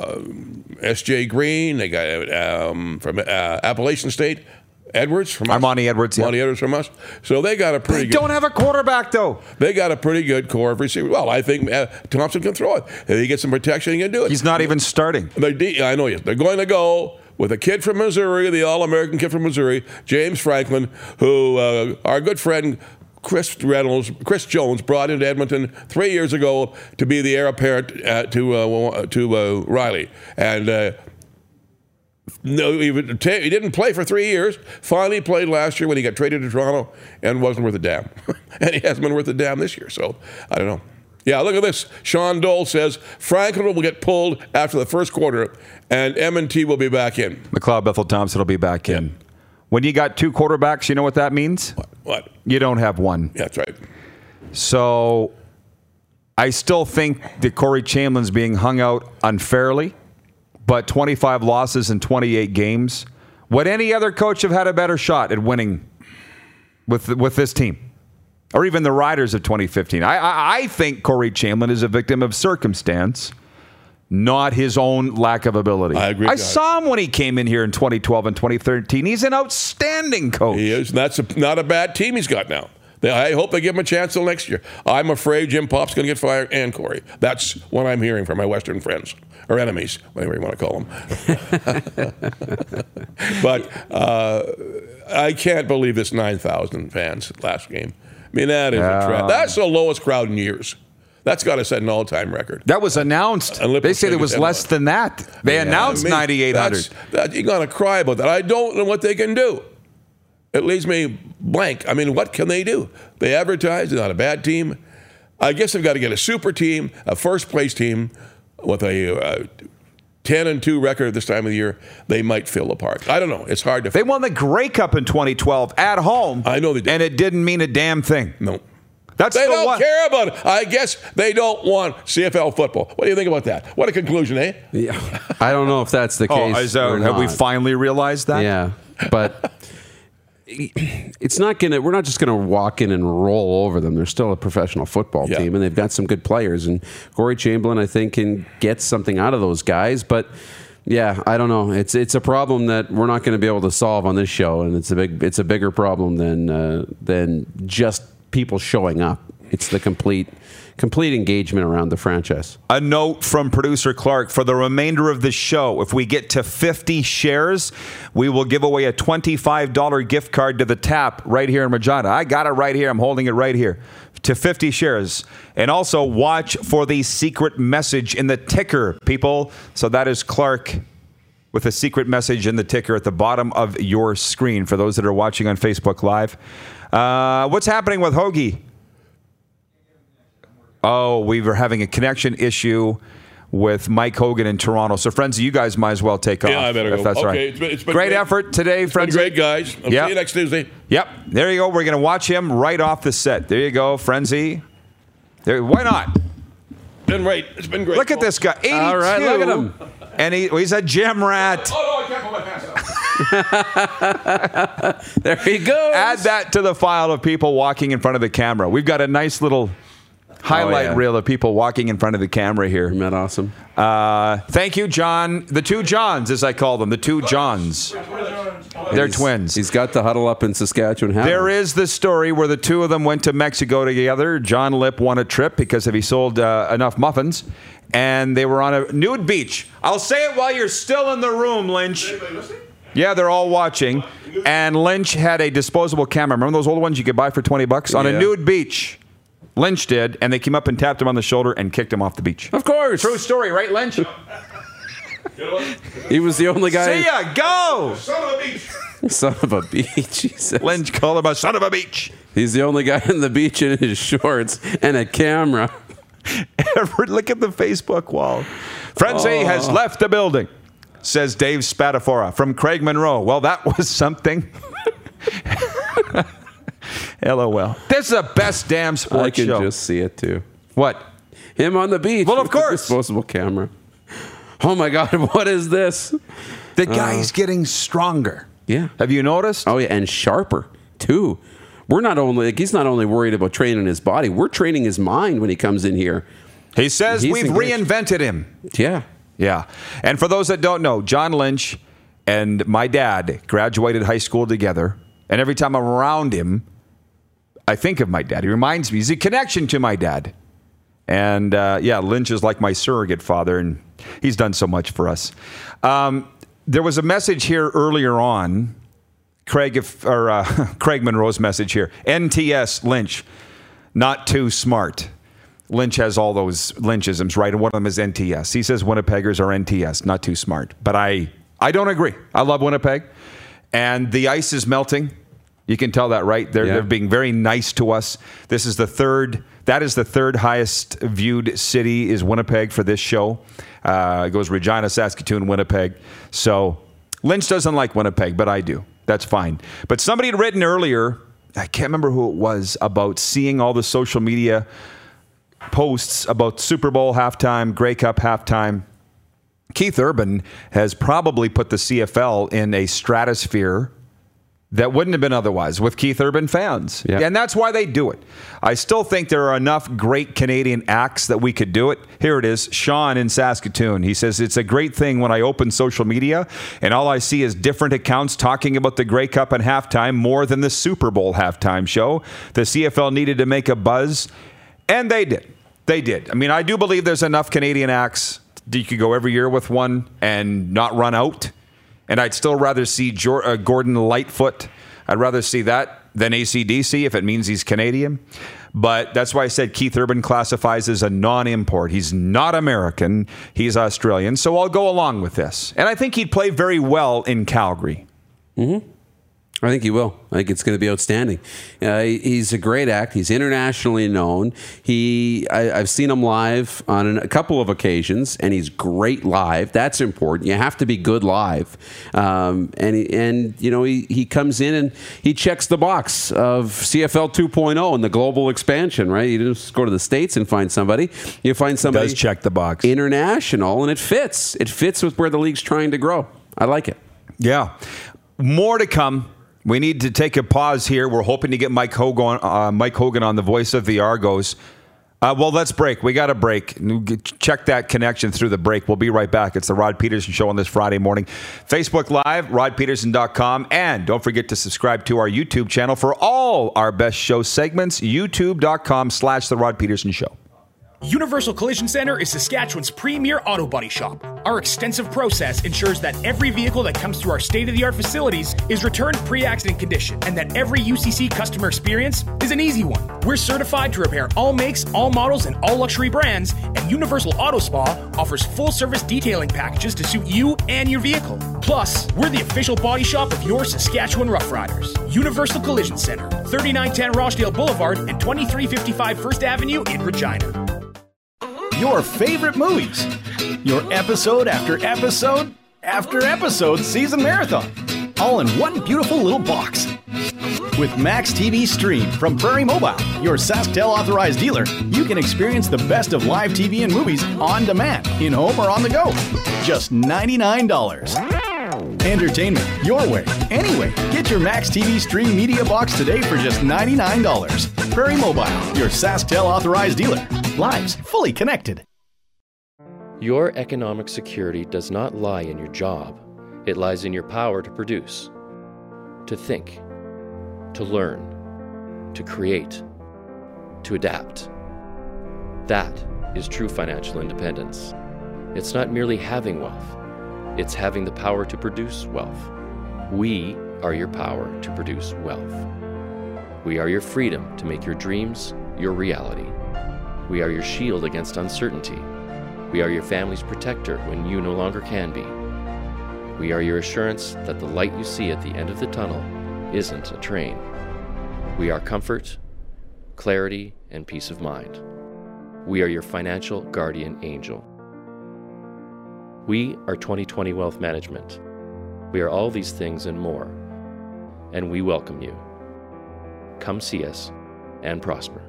S.J. Green, they got from Appalachian State. Edwards from us. Armani Edwards, yeah. Armani Edwards from us. So they got a pretty good... They don't have a quarterback, though. They got a pretty good core of receivers. Well, I think Thompson can throw it. If he gets some protection, he can do it. He's not even starting. I know. They're going to go with a kid from Missouri, the All-American kid from Missouri, James Franklin, who our good friend Chris Jones brought into Edmonton 3 years ago to be the heir apparent to Riley. And... No, he didn't play for 3 years. Finally played last year when he got traded to Toronto and wasn't worth a damn. And he hasn't been worth a damn this year. So, I don't know. Yeah, look at this. Sean Dole says Franklin will get pulled after the first quarter and M&T will be back in. McLeod Bethel Thompson will be back in. Yeah. When you got two quarterbacks, you know what that means? What? You don't have one. Yeah, that's right. So, I still think that Corey Chamberlain's being hung out unfairly. But 25 losses in 28 games. Would any other coach have had a better shot at winning with this team? Or even the Riders of 2015? I think Corey Chamberlain is a victim of circumstance, not his own lack of ability. I agree. I saw him when he came in here in 2012 and 2013. He's an outstanding coach. He is. And that's not a bad team he's got now. I hope they give him a chance till next year. I'm afraid Jim Pop's going to get fired and Corey. That's what I'm hearing from my Western friends. Or enemies, whatever you want to call them. But I can't believe this 9,000 fans last game. I mean, that is a trap. That's the lowest crowd in years. That's got to set an all-time record. That was announced. They say there was less than that. They announced 9,800. You're going to cry about that. I don't know what they can do. It leaves me blank. I mean, what can they do? They advertise. They're not a bad team. I guess they've got to get a super team, a first-place team, with a 10-2 record at this time of the year. They might fill apart. I don't know. It's hard to... They won the Grey Cup in 2012 at home. I know they did. And it didn't mean a damn thing. No. They don't care about it. I guess they don't want CFL football. What do you think about that? What a conclusion, eh? Yeah. I don't know if that's the case. Have we finally realized that? Yeah. But... it's not gonna. We're not just gonna walk in and roll over them. They're still a professional football team, and they've got some good players. And Corey Chamberlain, I think, can get something out of those guys. But yeah, I don't know. It's a problem that we're not going to be able to solve on this show, and it's a bigger problem than just people showing up. It's the complete engagement around the franchise. A note from producer Clark: for the remainder of the show, if we get to 50 shares, we will give away a $25 gift card to the Tap right here in Regina. I got it right here. I'm holding it right here. To 50 shares. And also watch for the secret message in the ticker, people. So that is Clark with a secret message in the ticker at the bottom of your screen for those that are watching on Facebook Live. What's happening with Hoagie? Oh, we were having a connection issue with Mike Hogan in Toronto. So, Frenzy, you guys might as well take off. Yeah, I better if go. That's Okay, right. it's been great effort today, Frenzy. Great, guys. I'll see you next Tuesday. Yep. There you go. We're going to watch him right off the set. There you go, Frenzy. There. Why not? Been great. It's been great. Look at this guy. 82. All right, look at him. And he's a gym rat. Oh, no, I can't put my pants on. There he goes. Add that to the file of people walking in front of the camera. We've got a nice little highlight reel of people walking in front of the camera here. Isn't that awesome? Thank you, John. The two Johns, as I call them. The two Johns. They're twins. He's got the huddle up in Saskatchewan. There is the story where the two of them went to Mexico together. John Lipp won a trip because he sold enough muffins. And they were on a nude beach. I'll say it while you're still in the room, Lynch. Yeah, they're all watching. And Lynch had a disposable camera. Remember those old ones you could buy for $20 on a nude beach? Lynch did, and they came up and tapped him on the shoulder and kicked him off the beach. Of course. True story, right, Lynch? He was the only guy. See ya, go! Son of a beach. Son of a beach, he says. Lynch called him a son of a beach. He's the only guy in the beach in his shorts and a camera. Look at the Facebook wall. Frenzy has left the building, says Dave Spadafora from Craig Monroe. Well, that was something. LOL. This is the best damn sports show. I can just see it too. What? Him on the beach. Well, of with the course. disposable camera. Oh my God, what is this? The guy's getting stronger. Yeah. Have you noticed? Oh yeah, and sharper too. We're not only he's not only worried about training his body, we're training his mind when he comes in here. He says He's we've engaged. reinvented him. Yeah. Yeah. And for those that don't know, John Lynch and my dad graduated high school together. And every time I'm around him, I think of my dad. He reminds me. He's a connection to my dad. And Lynch is like my surrogate father, and he's done so much for us. There was a message here earlier on, Craig Monroe's message here. NTS Lynch, not too smart. Lynch has all those Lynchisms, right? And one of them is NTS. He says Winnipeggers are NTS, not too smart. But I don't agree. I love Winnipeg. And the ice is melting. You can tell that, right? They're being very nice to us. That is the third highest viewed city is Winnipeg for this show. It goes Regina, Saskatoon, Winnipeg. So Lynch doesn't like Winnipeg, but I do. That's fine. But somebody had written earlier, I can't remember who it was, about seeing all the social media posts about Super Bowl halftime, Grey Cup halftime. Keith Urban has probably put the CFL in a stratosphere that wouldn't have been otherwise with Keith Urban fans. Yeah. And that's why they do it. I still think there are enough great Canadian acts that we could do it. Here it is, Sean in Saskatoon. He says, it's a great thing when I open social media and all I see is different accounts talking about the Grey Cup and halftime more than the Super Bowl halftime show. The CFL needed to make a buzz, and they did. They did. I mean, I do believe there's enough Canadian acts that you could go every year with one and not run out. And I'd still rather see Gordon Lightfoot. I'd rather see that than AC/DC if it means he's Canadian. But that's why I said Keith Urban classifies as a non-import. He's not American. He's Australian. So I'll go along with this. And I think he'd play very well in Calgary. Mm-hmm. I think he will. I think it's going to be outstanding. He's a great act. He's internationally known. I've seen him live on a couple of occasions, and he's great live. That's important. You have to be good live. He comes in and he checks the box of CFL 2.0 and the global expansion, right? You don't just go to the States and find somebody. You find somebody does check the box. International, and it fits. It fits with where the league's trying to grow. I like it. Yeah. More to come. We need to take a pause here. We're hoping to get Mike Hogan on the voice of the Argos. Let's break. We got a break. Check that connection through the break. We'll be right back. It's the Rod Peterson Show on this Friday morning. Facebook Live, rodpeterson.com. And don't forget to subscribe to our YouTube channel for all our best show segments, youtube.com/The Rod Peterson Show. Universal Collision Center is Saskatchewan's premier auto body shop. Our extensive process ensures that every vehicle that comes through our state-of-the-art facilities is returned pre-accident condition, and that every UCC customer experience is an easy one. We're certified to repair all makes, all models, and all luxury brands, and Universal Auto Spa offers full-service detailing packages to suit you and your vehicle. Plus, we're the official body shop of your Saskatchewan Rough Riders. Universal Collision Center, 3910 Rochdale Boulevard and 2355 First Avenue in Regina. Your favorite movies, Your episode after episode after episode season marathon, all in one beautiful little box. With Max TV Stream from Prairie Mobile, your SaskTel authorized dealer, you can experience the best of live TV and movies on demand, in home or on the go. Just $99. Entertainment your way, anyway. Get your Max TV Stream media box today for just $99. Prairie Mobile, your SaskTel authorized dealer. Lives fully connected. Your economic security does not lie in your job. It lies in your power to produce, to think, to learn, to create, to adapt. That is true financial independence. It's not merely having wealth. It's having the power to produce wealth. We are your power to produce wealth. We are your freedom to make your dreams your reality. We are your shield against uncertainty. We are your family's protector when you no longer can be. We are your assurance that the light you see at the end of the tunnel isn't a train. We are comfort, clarity, and peace of mind. We are your financial guardian angel. We are 2020 Wealth Management. We are all these things and more, and we welcome you. Come see us and prosper.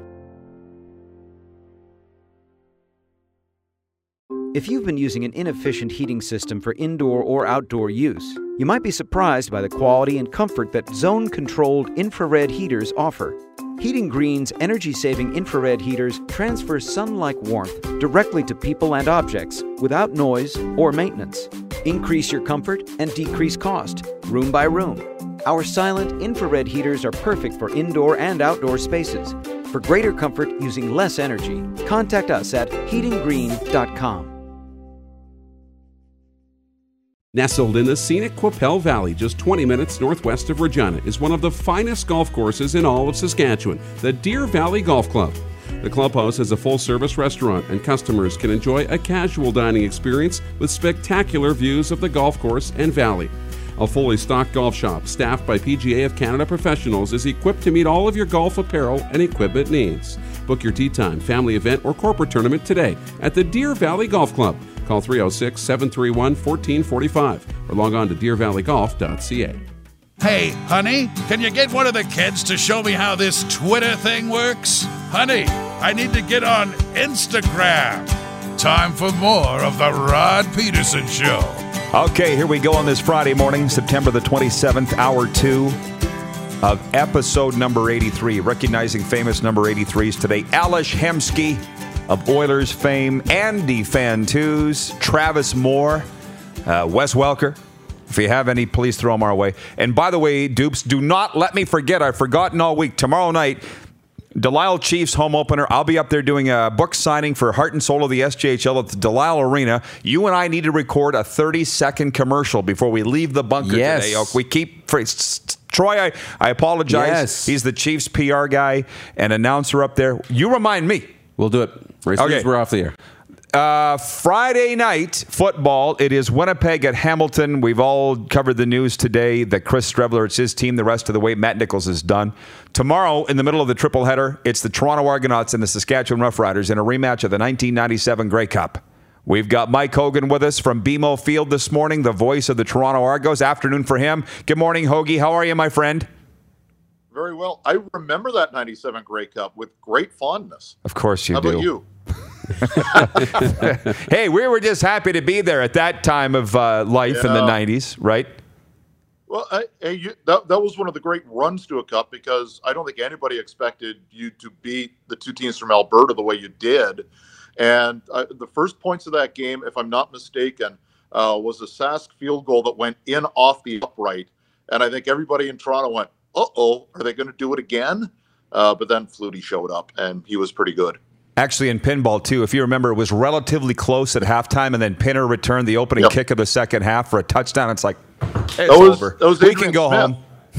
If you've been using an inefficient heating system for indoor or outdoor use, you might be surprised by the quality and comfort that zone-controlled infrared heaters offer. Heating Green's energy-saving infrared heaters transfer sun-like warmth directly to people and objects without noise or maintenance. Increase your comfort and decrease cost, room by room. Our silent infrared heaters are perfect for indoor and outdoor spaces. For greater comfort using less energy, contact us at heatinggreen.com. Nestled in the scenic Qu'Appelle Valley, just 20 minutes northwest of Regina, is one of the finest golf courses in all of Saskatchewan, the Deer Valley Golf Club. The clubhouse has a full-service restaurant, and customers can enjoy a casual dining experience with spectacular views of the golf course and valley. A fully stocked golf shop, staffed by PGA of Canada professionals, is equipped to meet all of your golf apparel and equipment needs. Book your tee time, family event, or corporate tournament today at the Deer Valley Golf Club. Call 306-731-1445 or log on to deervalleygolf.ca. Hey, honey, can you get one of the kids to show me how this Twitter thing works? Honey, I need to get on Instagram. Time for more of the Rod Peterson Show. Okay, here we go on this Friday morning, September the 27th, hour 2 of episode number 83. Recognizing famous number 83s today. Alish Hemsky of Oilers fame, Andy Fantuz, Travis Moore, Wes Welker. If you have any, please throw them our way. And by the way, dupes, do not let me forget. I've forgotten all week. Tomorrow night, Delisle Chiefs home opener. I'll be up there doing a book signing for Heart and Soul of the SJHL at the Delisle Arena. You and I need to record a 30-second commercial before we leave the bunker today. We keep... Troy, I apologize. Yes. He's the Chiefs PR guy and announcer up there. You remind me. We'll do it. Right as soon as we're off the air. Friday night football, it is Winnipeg at Hamilton. We've all covered the news today that Chris Streveler, it's his team the rest of the way. Matt Nichols is done. Tomorrow, in the middle of the triple header, it's the Toronto Argonauts and the Saskatchewan Roughriders in a rematch of the 1997 Grey Cup. We've got Mike Hogan with us from BMO Field this morning, the voice of the Toronto Argos. Afternoon for him. Good morning, Hoagie. How are you, my friend? Very well. I remember that 97 Grey Cup with great fondness. Of course you do. How about you? Hey, we were just happy to be there at that time of life in the 90s, right? Well, that was one of the great runs to a cup because I don't think anybody expected you to beat the two teams from Alberta the way you did. And the first points of that game, if I'm not mistaken, was a Sask field goal that went in off the upright. And I think everybody in Toronto went, uh-oh, are they going to do it again? But then Flutie showed up, and he was pretty good. Actually, in pinball, too, if you remember, it was relatively close at halftime, and then Pinner returned the opening kick of the second half for a touchdown. It's like, it's over. We can go home.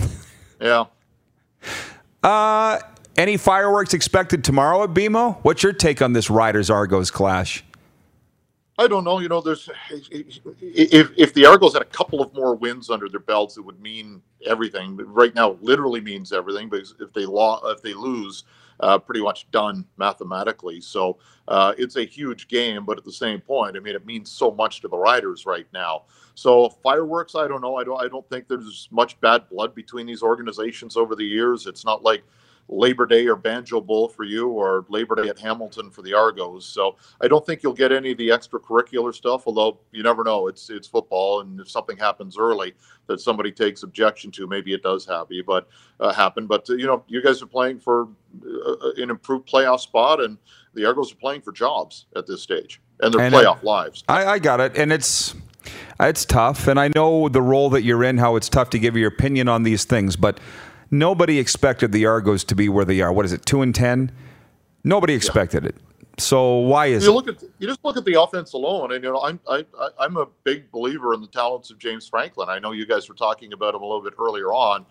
Yeah. Any fireworks expected tomorrow at BMO? What's your take on this Riders-Argos clash? I don't know. You know, there's if the Argos had a couple of more wins under their belts, it would mean everything. But right now, it literally means everything because if they lose, pretty much done mathematically. So it's a huge game, but at the same point, I mean, it means so much to the Riders right now. So fireworks, I don't know. I don't think there's much bad blood between these organizations over the years. It's not like Labor Day or Banjo Bowl for you or Labor Day at Hamilton for the Argos. So I don't think you'll get any of the extracurricular stuff, although you never know. It's football, and if something happens early that somebody takes objection to, maybe it does happen. But you guys are playing for an improved playoff spot, and the Argos are playing for jobs at this stage and their playoff lives. I got it, and it's tough, and I know the role that you're in, how it's tough to give your opinion on these things, but nobody expected the Argos to be where they are. What is it, 2-10? Nobody expected it. So why is it? You just look at the offense alone, and I'm a big believer in the talents of James Franklin. I know you guys were talking about him a little bit earlier on.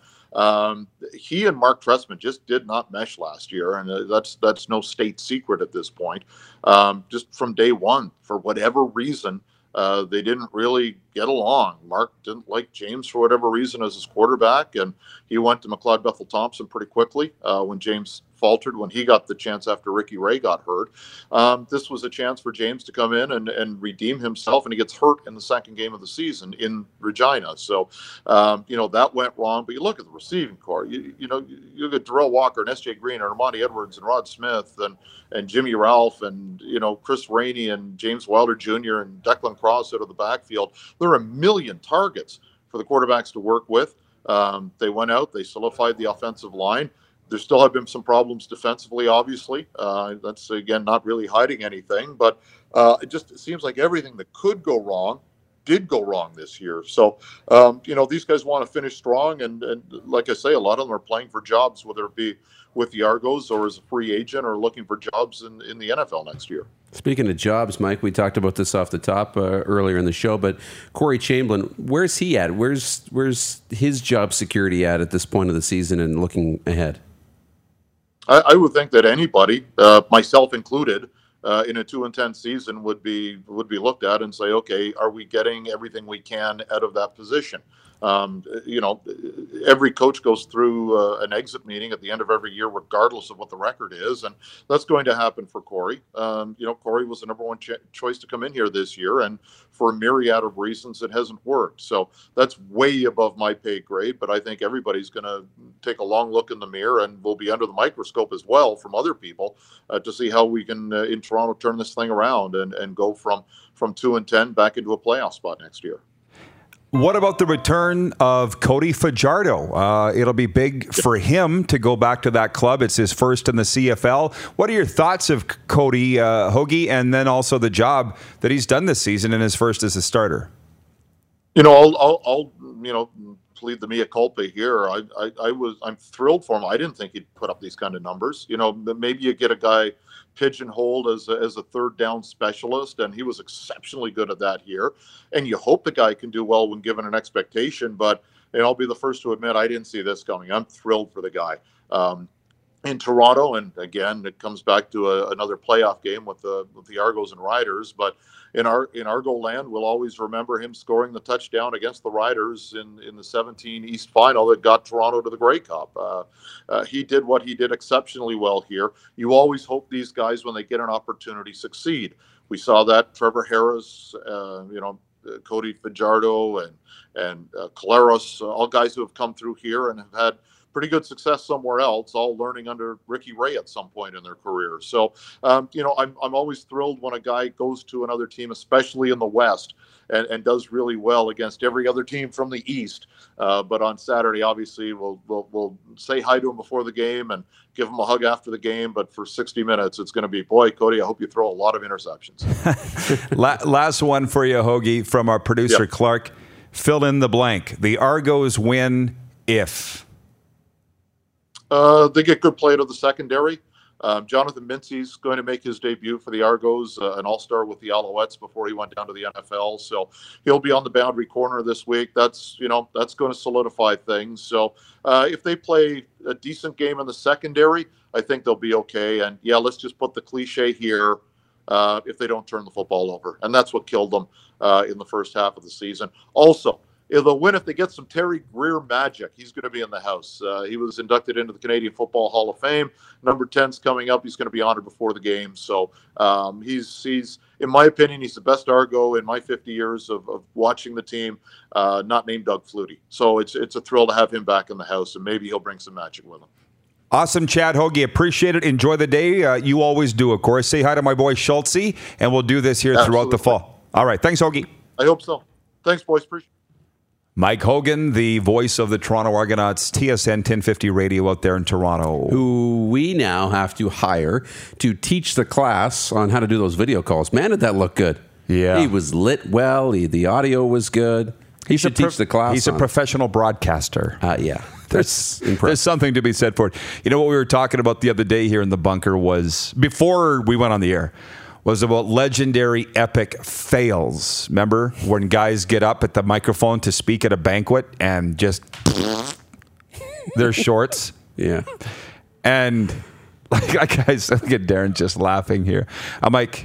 He and Mark Trestman just did not mesh last year, and that's no state secret at this point. Just from day one, for whatever reason, they didn't really get along. Mark didn't like James for whatever reason as his quarterback, and he went to McLeod Bethel Thompson pretty quickly when James faltered, when he got the chance after Ricky Ray got hurt. This was a chance for James to come in and redeem himself, and he gets hurt in the second game of the season in Regina. So, that went wrong. But you look at the receiving core. You get Darrell Walker and S.J. Green and Armani Edwards and Rod Smith and Jimmy Ralph and, Chris Rainey and James Wilder Jr. and Declan Cross out of the backfield. There are a million targets for the quarterbacks to work with. They went out. They solidified the offensive line. There still have been some problems defensively, obviously. That's, again, not really hiding anything. But it seems like everything that could go wrong did go wrong this year. So, these guys want to finish strong. And like I say, a lot of them are playing for jobs, whether it be with the Argos or as a free agent or looking for jobs in the NFL next year. Speaking of jobs, Mike, we talked about this off the top earlier in the show, but Corey Chamberlain, where's he at? Where's his job security at this point of the season and looking ahead? I would think that anybody, myself included, in a 2-10 season would be looked at and say, okay, are we getting everything we can out of that position? Every coach goes through an exit meeting at the end of every year, regardless of what the record is. And that's going to happen for Corey. Corey was the number one choice to come in here this year. And for a myriad of reasons, it hasn't worked. So that's way above my pay grade. But I think everybody's going to take a long look in the mirror, and we'll be under the microscope as well from other people to see how we can, in Toronto, turn this thing around and go from 2-10 back into a playoff spot next year. What about the return of Cody Fajardo? It'll be big for him to go back to that club. It's his first in the CFL. What are your thoughts of Cody Hoagie, and then also the job that he's done this season in his first as a starter? I'll plead the mea culpa here. I'm thrilled for him. I didn't think he'd put up these kind of numbers. Maybe you get a guy pigeonholed as a third down specialist, and he was exceptionally good at that here. And you hope the guy can do well when given an expectation, but I'll be the first to admit I didn't see this coming. I'm thrilled for the guy. In Toronto, and again, it comes back to another playoff game with the Argos and Riders, but in Argo land, we'll always remember him scoring the touchdown against the Riders in the 17 East Final that got Toronto to the Grey Cup. He did what he did exceptionally well here. You always hope these guys, when they get an opportunity, succeed. We saw that Trevor Harris, Cody Fajardo and Caleros, all guys who have come through here and have had pretty good success somewhere else, all learning under Ricky Ray at some point in their career. So, I'm always thrilled when a guy goes to another team, especially in the West, and does really well against every other team from the East. But on Saturday, obviously, we'll say hi to him before the game and give him a hug after the game. But for 60 minutes, it's going to be, boy, Cody, I hope you throw a lot of interceptions. Last one for you, Hoagie, from our producer, Clark. Fill in the blank. The Argos win if... they get good play to the secondary. Jonathan Mincy's going to make his debut for the Argos, an all-star with the Alouettes before he went down to the NFL. So he'll be on the boundary corner this week. That's going to solidify things. So if they play a decent game in the secondary, I think they'll be okay. And let's just put the cliche here. If they don't turn the football over, and that's what killed them in the first half of the season. Also, they'll win if they get some Terry Greer magic. He's going to be in the house. He was inducted into the Canadian Football Hall of Fame. Number 10's coming up. He's going to be honored before the game. So he's in my opinion, he's the best Argo in my 50 years of watching the team, not named Doug Flutie. So it's a thrill to have him back in the house, and maybe he'll bring some magic with him. Awesome, Chad Hoagie. Appreciate it. Enjoy the day. You always do, of course. Say hi to my boy Schultze, and we'll do this here throughout the fall. All right. Thanks, Hoagie. I hope so. Thanks, boys. Appreciate it. Mike Hogan, the voice of the Toronto Argonauts, TSN 1050 radio out there in Toronto. Who we now have to hire to teach the class on how to do those video calls. Man, did that look good. Yeah. He was lit well. The audio was good. He should teach the class. He's a professional broadcaster. Yeah. There's something to be said for it. You know what we were talking about the other day here in the bunker was, before we went on the air, was about legendary epic fails. Remember when guys get up at the microphone to speak at a banquet and just their shorts? Yeah. And like guys, look at Darren just laughing here. I'm like,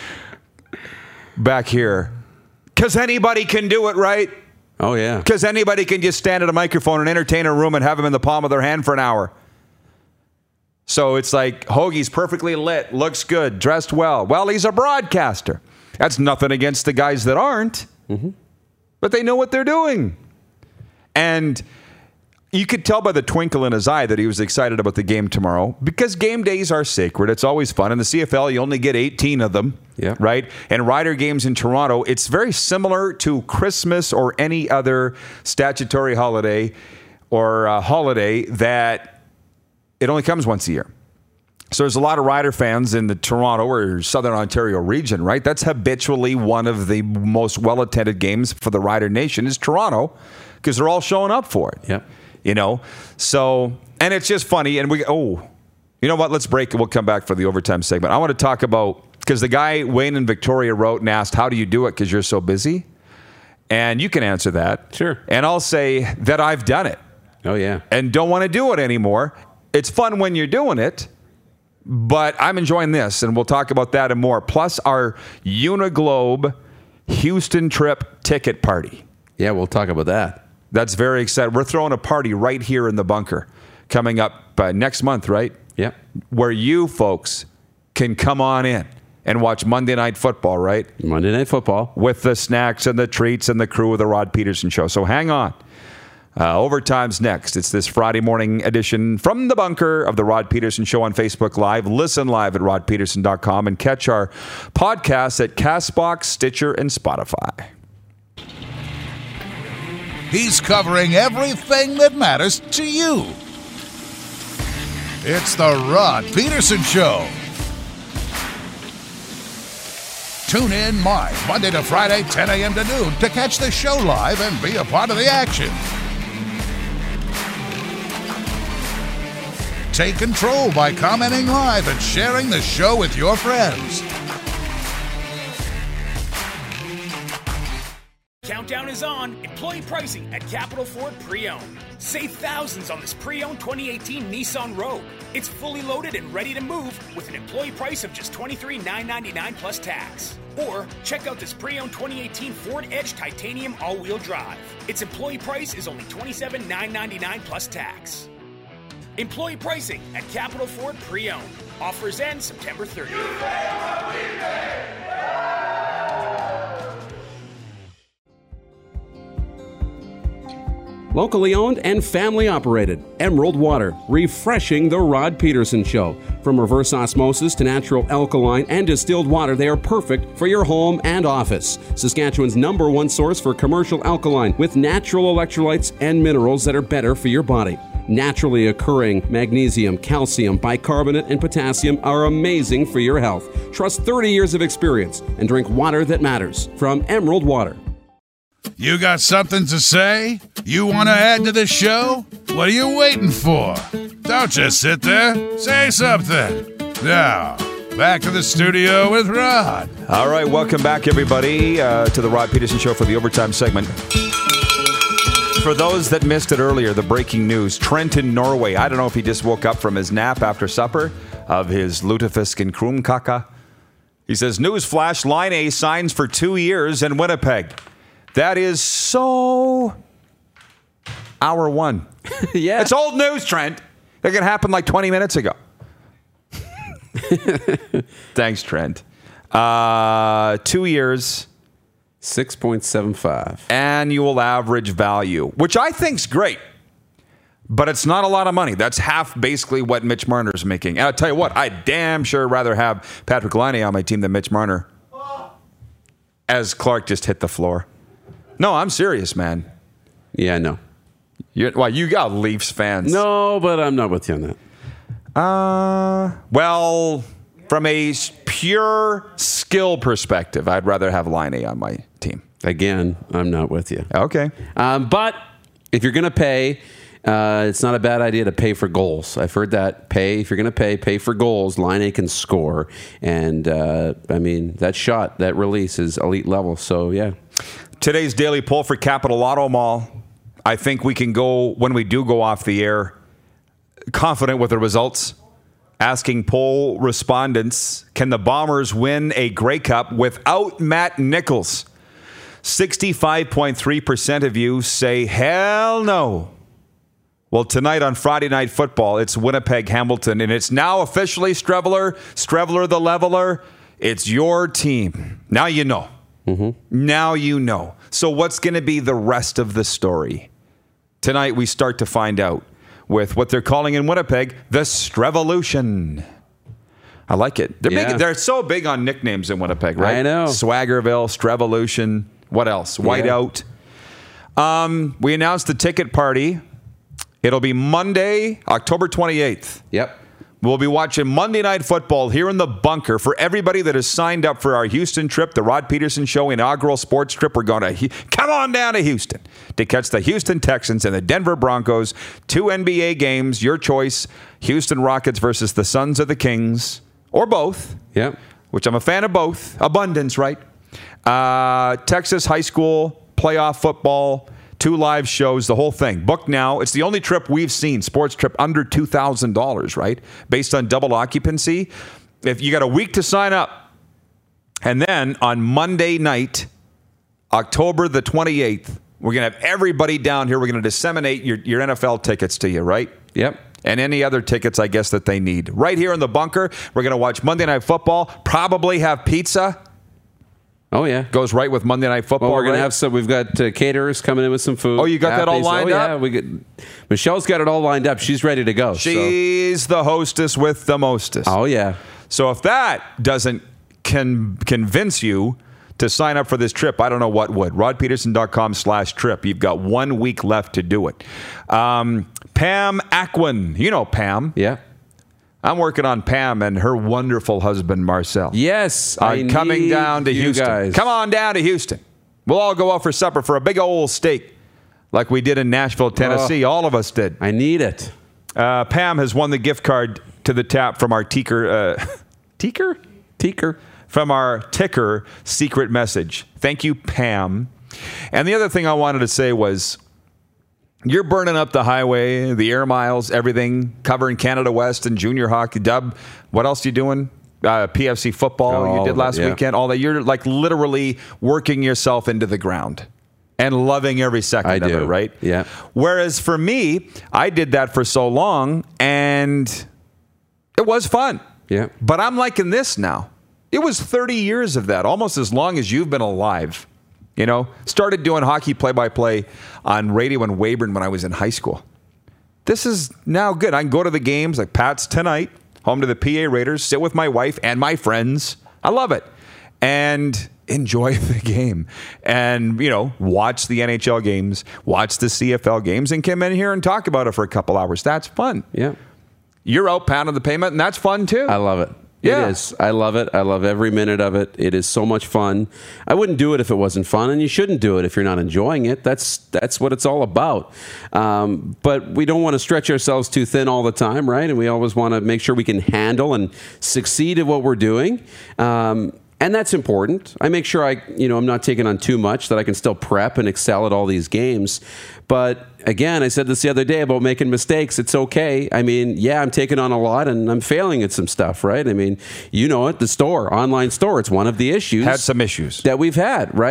back here, because anybody can do it, right? Oh, yeah. Because anybody can just stand at a microphone and entertain a room and have them in the palm of their hand for an hour. So it's like, Hoagie's perfectly lit, looks good, dressed well. Well, he's a broadcaster. That's nothing against the guys that aren't. Mm-hmm. But they know what they're doing. And you could tell by the twinkle in his eye that he was excited about the game tomorrow, because game days are sacred. It's always fun. In the CFL, you only get 18 of them, right? And Rider games in Toronto, it's very similar to Christmas or any other statutory holiday or holiday that it only comes once a year. So there's a lot of Rider fans in the Toronto or Southern Ontario region, right? That's habitually one of the most well-attended games for the Rider Nation is Toronto, because they're all showing up for it. Yep. You know, so, and it's just funny. And you know what? Let's break and we'll come back for the overtime segment. I want to talk about, because the guy Wayne in Victoria wrote and asked, how do you do it? Because you're so busy. And you can answer that. Sure. And I'll say that I've done it. Oh, yeah. And don't want to do it anymore. It's fun when you're doing it, but I'm enjoying this. And we'll talk about that and more. Plus our Uniglobe Houston trip ticket party. Yeah, we'll talk about that. That's very exciting. We're throwing a party right here in the bunker coming up next month, right? Yeah. Where you folks can come on in and watch Monday Night Football, right? Monday Night Football. With the snacks and the treats and the crew of the Rod Peterson Show. So hang on. Overtime's next. It's this Friday morning edition from the bunker of the Rod Peterson Show on Facebook Live. Listen live at rodpeterson.com and catch our podcasts at CastBox, Stitcher, and Spotify. He's covering everything that matters to you. It's the Rod Peterson Show. Tune in live Monday to Friday, 10 a.m. to noon to catch the show live and be a part of the action. Take control by commenting live and sharing the show with your friends. Countdown is on. Employee pricing at Capital Ford Pre-Owned. Save thousands on this pre-owned 2018 Nissan Rogue. It's fully loaded and ready to move with an employee price of just $23,999 plus tax. Or check out this pre-owned 2018 Ford Edge Titanium all-wheel drive. Its employee price is only $27,999 plus tax. Employee pricing at Capital Ford Pre-Owned. Offers end September 30th. Locally owned and family operated, Emerald Water, refreshing the Rod Peterson Show. From reverse osmosis to natural alkaline and distilled water, they are perfect for your home and office. Saskatchewan's #1 source for commercial alkaline with natural electrolytes and minerals that are better for your body. Naturally occurring magnesium, calcium, bicarbonate, and potassium are amazing for your health. Trust 30 years of experience and drink water that matters from Emerald Water. You got something to say? You want to add to the show? What are you waiting for? Don't just sit there. Say something. Now, back to the studio with Rod. All right, welcome back, everybody, to the Rod Peterson Show for the overtime segment. For those that missed it earlier, the breaking news, Trenton, Norway. I don't know if he just woke up from his nap after supper of his lutefisk and krumkaka. He says, newsflash, Line A signs for 2 years in Winnipeg. That is so hour one. Yeah. It's old news, Trent. It could happen like 20 minutes ago. Thanks, Trent. 2 years. 6.75. Annual average value, which I think's great. But it's not a lot of money. That's half basically what Mitch Marner's making. And I'll tell you what, I'd damn sure rather have Patrick Laine on my team than Mitch Marner. As Clark just hit the floor. No, I'm serious, man. Yeah, I know. You got Leafs fans. No, but I'm not with you on that. Well, from a pure skill perspective, I'd rather have Laine on my team. Again, I'm not with you. Okay. But if you're going to pay, it's not a bad idea to pay for goals. I've heard that. If you're going to pay for goals. Laine can score. And, that shot, that release is elite level. So, yeah. Today's daily poll for Capital Auto Mall. I think we can go, when we do go off the air, confident with the results. Asking poll respondents, can the Bombers win a Grey Cup without Matt Nichols? 65.3% of you say, hell no. Well, tonight on Friday Night Football, it's Winnipeg-Hamilton, and it's now officially Streveler the Leveler. It's your team. Now you know. Mm-hmm. Now you know. So what's going to be the rest of the story? Tonight we start to find out with what they're calling in Winnipeg, the Strevolution. I like it. They're so big on nicknames in Winnipeg, right? I know. Swaggerville, Strevolution. What else? Whiteout. We announced the ticket party. It'll be Monday, October 28th. Yep. We'll be watching Monday Night Football here in the bunker. For everybody that has signed up for our Houston trip, the Rod Peterson Show inaugural sports trip, we're going to come on down to Houston to catch the Houston Texans and the Denver Broncos. 2 NBA games, your choice. Houston Rockets versus the Sons of the Kings, or both. Yep. Which I'm a fan of both. Abundance, right? Texas high school playoff football. 2 live shows, the whole thing. Book now. It's the only trip we've seen, sports trip, under $2,000, right? Based on double occupancy. If you got a week to sign up. And then on Monday night, October the 28th, we're going to have everybody down here. We're going to disseminate your NFL tickets to you, right? Yep. And any other tickets, I guess, that they need. Right here in the bunker, we're going to watch Monday Night Football, probably have pizza. Oh, yeah. Goes right with Monday Night Football. Well, we're going to right? have some. We've got caterers coming in with some food. Oh, you got that all lined up? Yeah. Michelle's got it all lined up. She's ready to go. She's the hostess with the mostest. Oh, yeah. So if that doesn't convince you to sign up for this trip, I don't know what would. RodPeterson.com/trip. You've got 1 week left to do it. Pam Aquin. You know Pam. Yeah. I'm working on Pam and her wonderful husband, Marcel. Yes. Coming down to Houston. Guys. Come on down to Houston. We'll all go out for supper for a big old steak like we did in Nashville, Tennessee. All of us did. I need it. Pam has won the gift card to the tap from our Teaker. From our Ticker secret message. Thank you, Pam. And the other thing I wanted to say was, you're burning up the highway, the air miles, everything, covering Canada West and junior hockey. Dub, what else are you doing? PFC football you did last weekend. All that. You're like literally working yourself into the ground and loving every second of it, right? Yeah. Whereas for me, I did that for so long and it was fun. Yeah. But I'm liking this now. It was 30 years of that, almost as long as you've been alive. You know, started doing hockey play-by-play on radio in Weyburn when I was in high school. This is now good. I can go to the games like Pat's tonight, home to the PA Raiders, sit with my wife and my friends. I love it. And enjoy the game. And, you know, watch the NHL games, watch the CFL games, and come in here and talk about it for a couple hours. That's fun. Yeah. You're out pounding the pavement, and that's fun too. I love it. Yeah. It is. I love it. I love every minute of it. It is so much fun. I wouldn't do it if it wasn't fun, and you shouldn't do it if you're not enjoying it. That's what it's all about. But we don't want to stretch ourselves too thin all the time, right? And we always want to make sure we can handle and succeed at what we're doing. And that's important. I make sure I'm not taking on too much, that I can still prep and excel at all these games. But again, I said this the other day about making mistakes. It's okay. I mean, yeah, I'm taking on a lot and I'm failing at some stuff, right? I mean, you know it, the store, online store, it's one of the issues. Had some issues that we've had, right?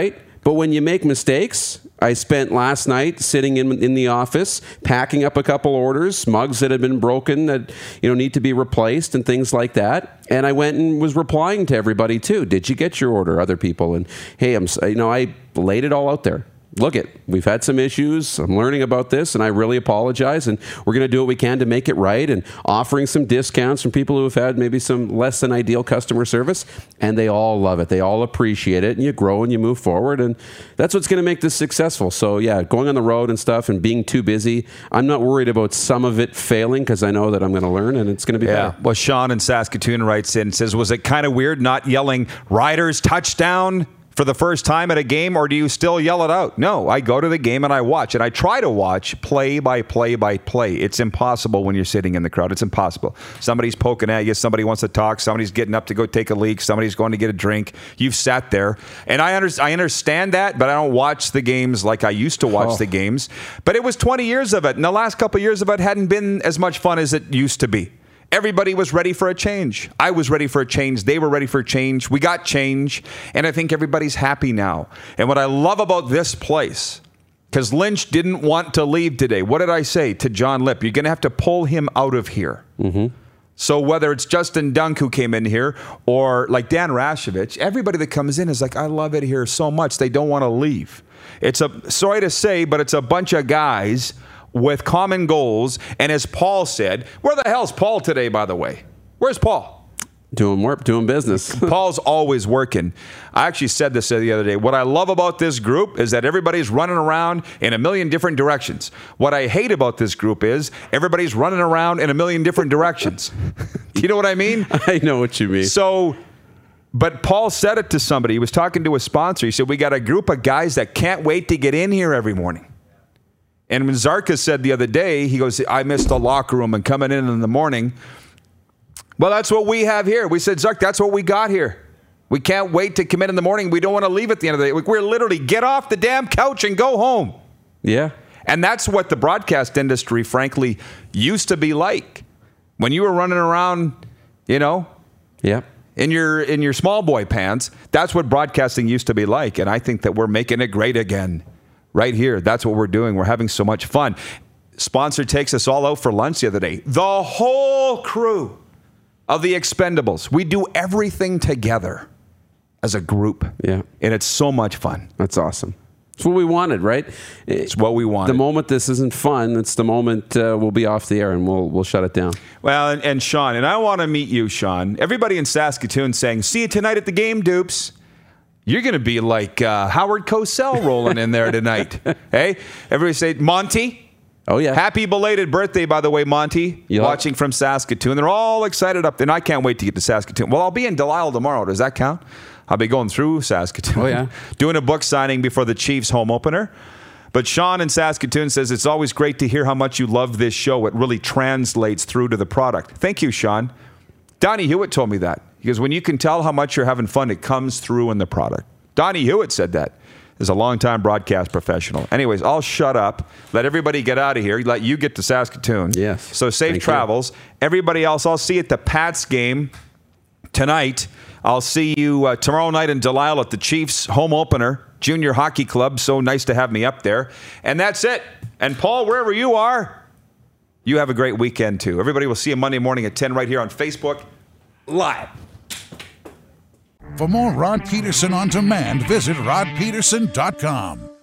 But when you make mistakes, I spent last night sitting in the office, packing up a couple orders, mugs that had been broken that need to be replaced and things like that. And I went and was replying to everybody too. Did you get your order? Other people. And hey, I laid it all out there. Look we've had some issues. I'm learning about this, and I really apologize. And we're going to do what we can to make it right, and offering some discounts from people who have had maybe some less than ideal customer service. And they all love it. They all appreciate it. And you grow and you move forward. And that's what's going to make this successful. So, yeah, going on the road and stuff and being too busy, I'm not worried about some of it failing because I know that I'm going to learn and it's going to be better. Well, Sean in Saskatoon writes in and says, was it kind of weird not yelling Riders touchdown for the first time at a game, or do you still yell it out? No, I go to the game and I watch, and I try to watch play by play by play. It's impossible when you're sitting in the crowd. It's impossible. Somebody's poking at you. Somebody wants to talk. Somebody's getting up to go take a leak. Somebody's going to get a drink. You've sat there, and I understand that, but I don't watch the games like I used to watch the games. But it was 20 years of it, and the last couple of years of it hadn't been as much fun as it used to be. Everybody was ready for a change. I was ready for a change. They were ready for a change. We got change, and I think everybody's happy now. And what I love about this place, because Lynch didn't want to leave today. What did I say to John Lipp? You're going to have to pull him out of here. Mm-hmm. So whether it's Justin Dunk who came in here or like Dan Rashovich, everybody that comes in is like, I love it here so much. They don't want to leave. Sorry to say, but it's a bunch of guys with common goals. And as Paul said, where the hell's Paul today, by the way? Where's Paul? Doing work, doing business. Paul's always working. I actually said this the other day. What I love about this group is that everybody's running around in a million different directions. What I hate about this group is everybody's running around in a million different directions. You know what I mean? I know what you mean. So, but Paul said it to somebody. He was talking to a sponsor. He said, we got a group of guys that can't wait to get in here every morning. And when Zarka said the other day, he goes, I missed the locker room and coming in the morning. Well, that's what we have here. We said, Zark, that's what we got here. We can't wait to come in the morning. We don't want to leave at the end of the day. We're literally get off the damn couch and go home. Yeah. And that's what the broadcast industry, frankly, used to be like. When you were running around, Yeah. in your small boy pants, that's what broadcasting used to be like. And I think that we're making it great again. Right here. That's what we're doing. We're having so much fun. Sponsor takes us all out for lunch the other day. The whole crew of the Expendables. We do everything together as a group. Yeah. And it's so much fun. That's awesome. It's what we wanted, right? It's what we wanted. The moment this isn't fun, it's the moment we'll be off the air and we'll shut it down. Well, and Sean, and I want to meet you, Sean. Everybody in Saskatoon saying, see you tonight at the game, Dupes. You're going to be like Howard Cosell rolling in there tonight. Hey, everybody say, Monty. Oh, yeah. Happy belated birthday, by the way, Monty. Watching from Saskatoon. They're all excited up there. And I can't wait to get to Saskatoon. Well, I'll be in Delisle tomorrow. Does that count? I'll be going through Saskatoon. Oh, yeah. Doing a book signing before the Chiefs home opener. But Sean in Saskatoon says, it's always great to hear how much you love this show. It really translates through to the product. Thank you, Sean. Donnie Hewitt told me that. Because when you can tell how much you're having fun, it comes through in the product. Donnie Hewitt said that. Is a longtime broadcast professional. Anyways, I'll shut up. Let everybody get out of here. Let you get to Saskatoon. Yes. So safe travels. Everybody else, I'll see you at the Pats game tonight. I'll see you tomorrow night in Delisle at the Chiefs home opener, Junior Hockey Club. So nice to have me up there. And that's it. And Paul, wherever you are, you have a great weekend too. Everybody will see you Monday morning at 10 right here on Facebook Live. For more Rod Peterson on demand, visit rodpeterson.com.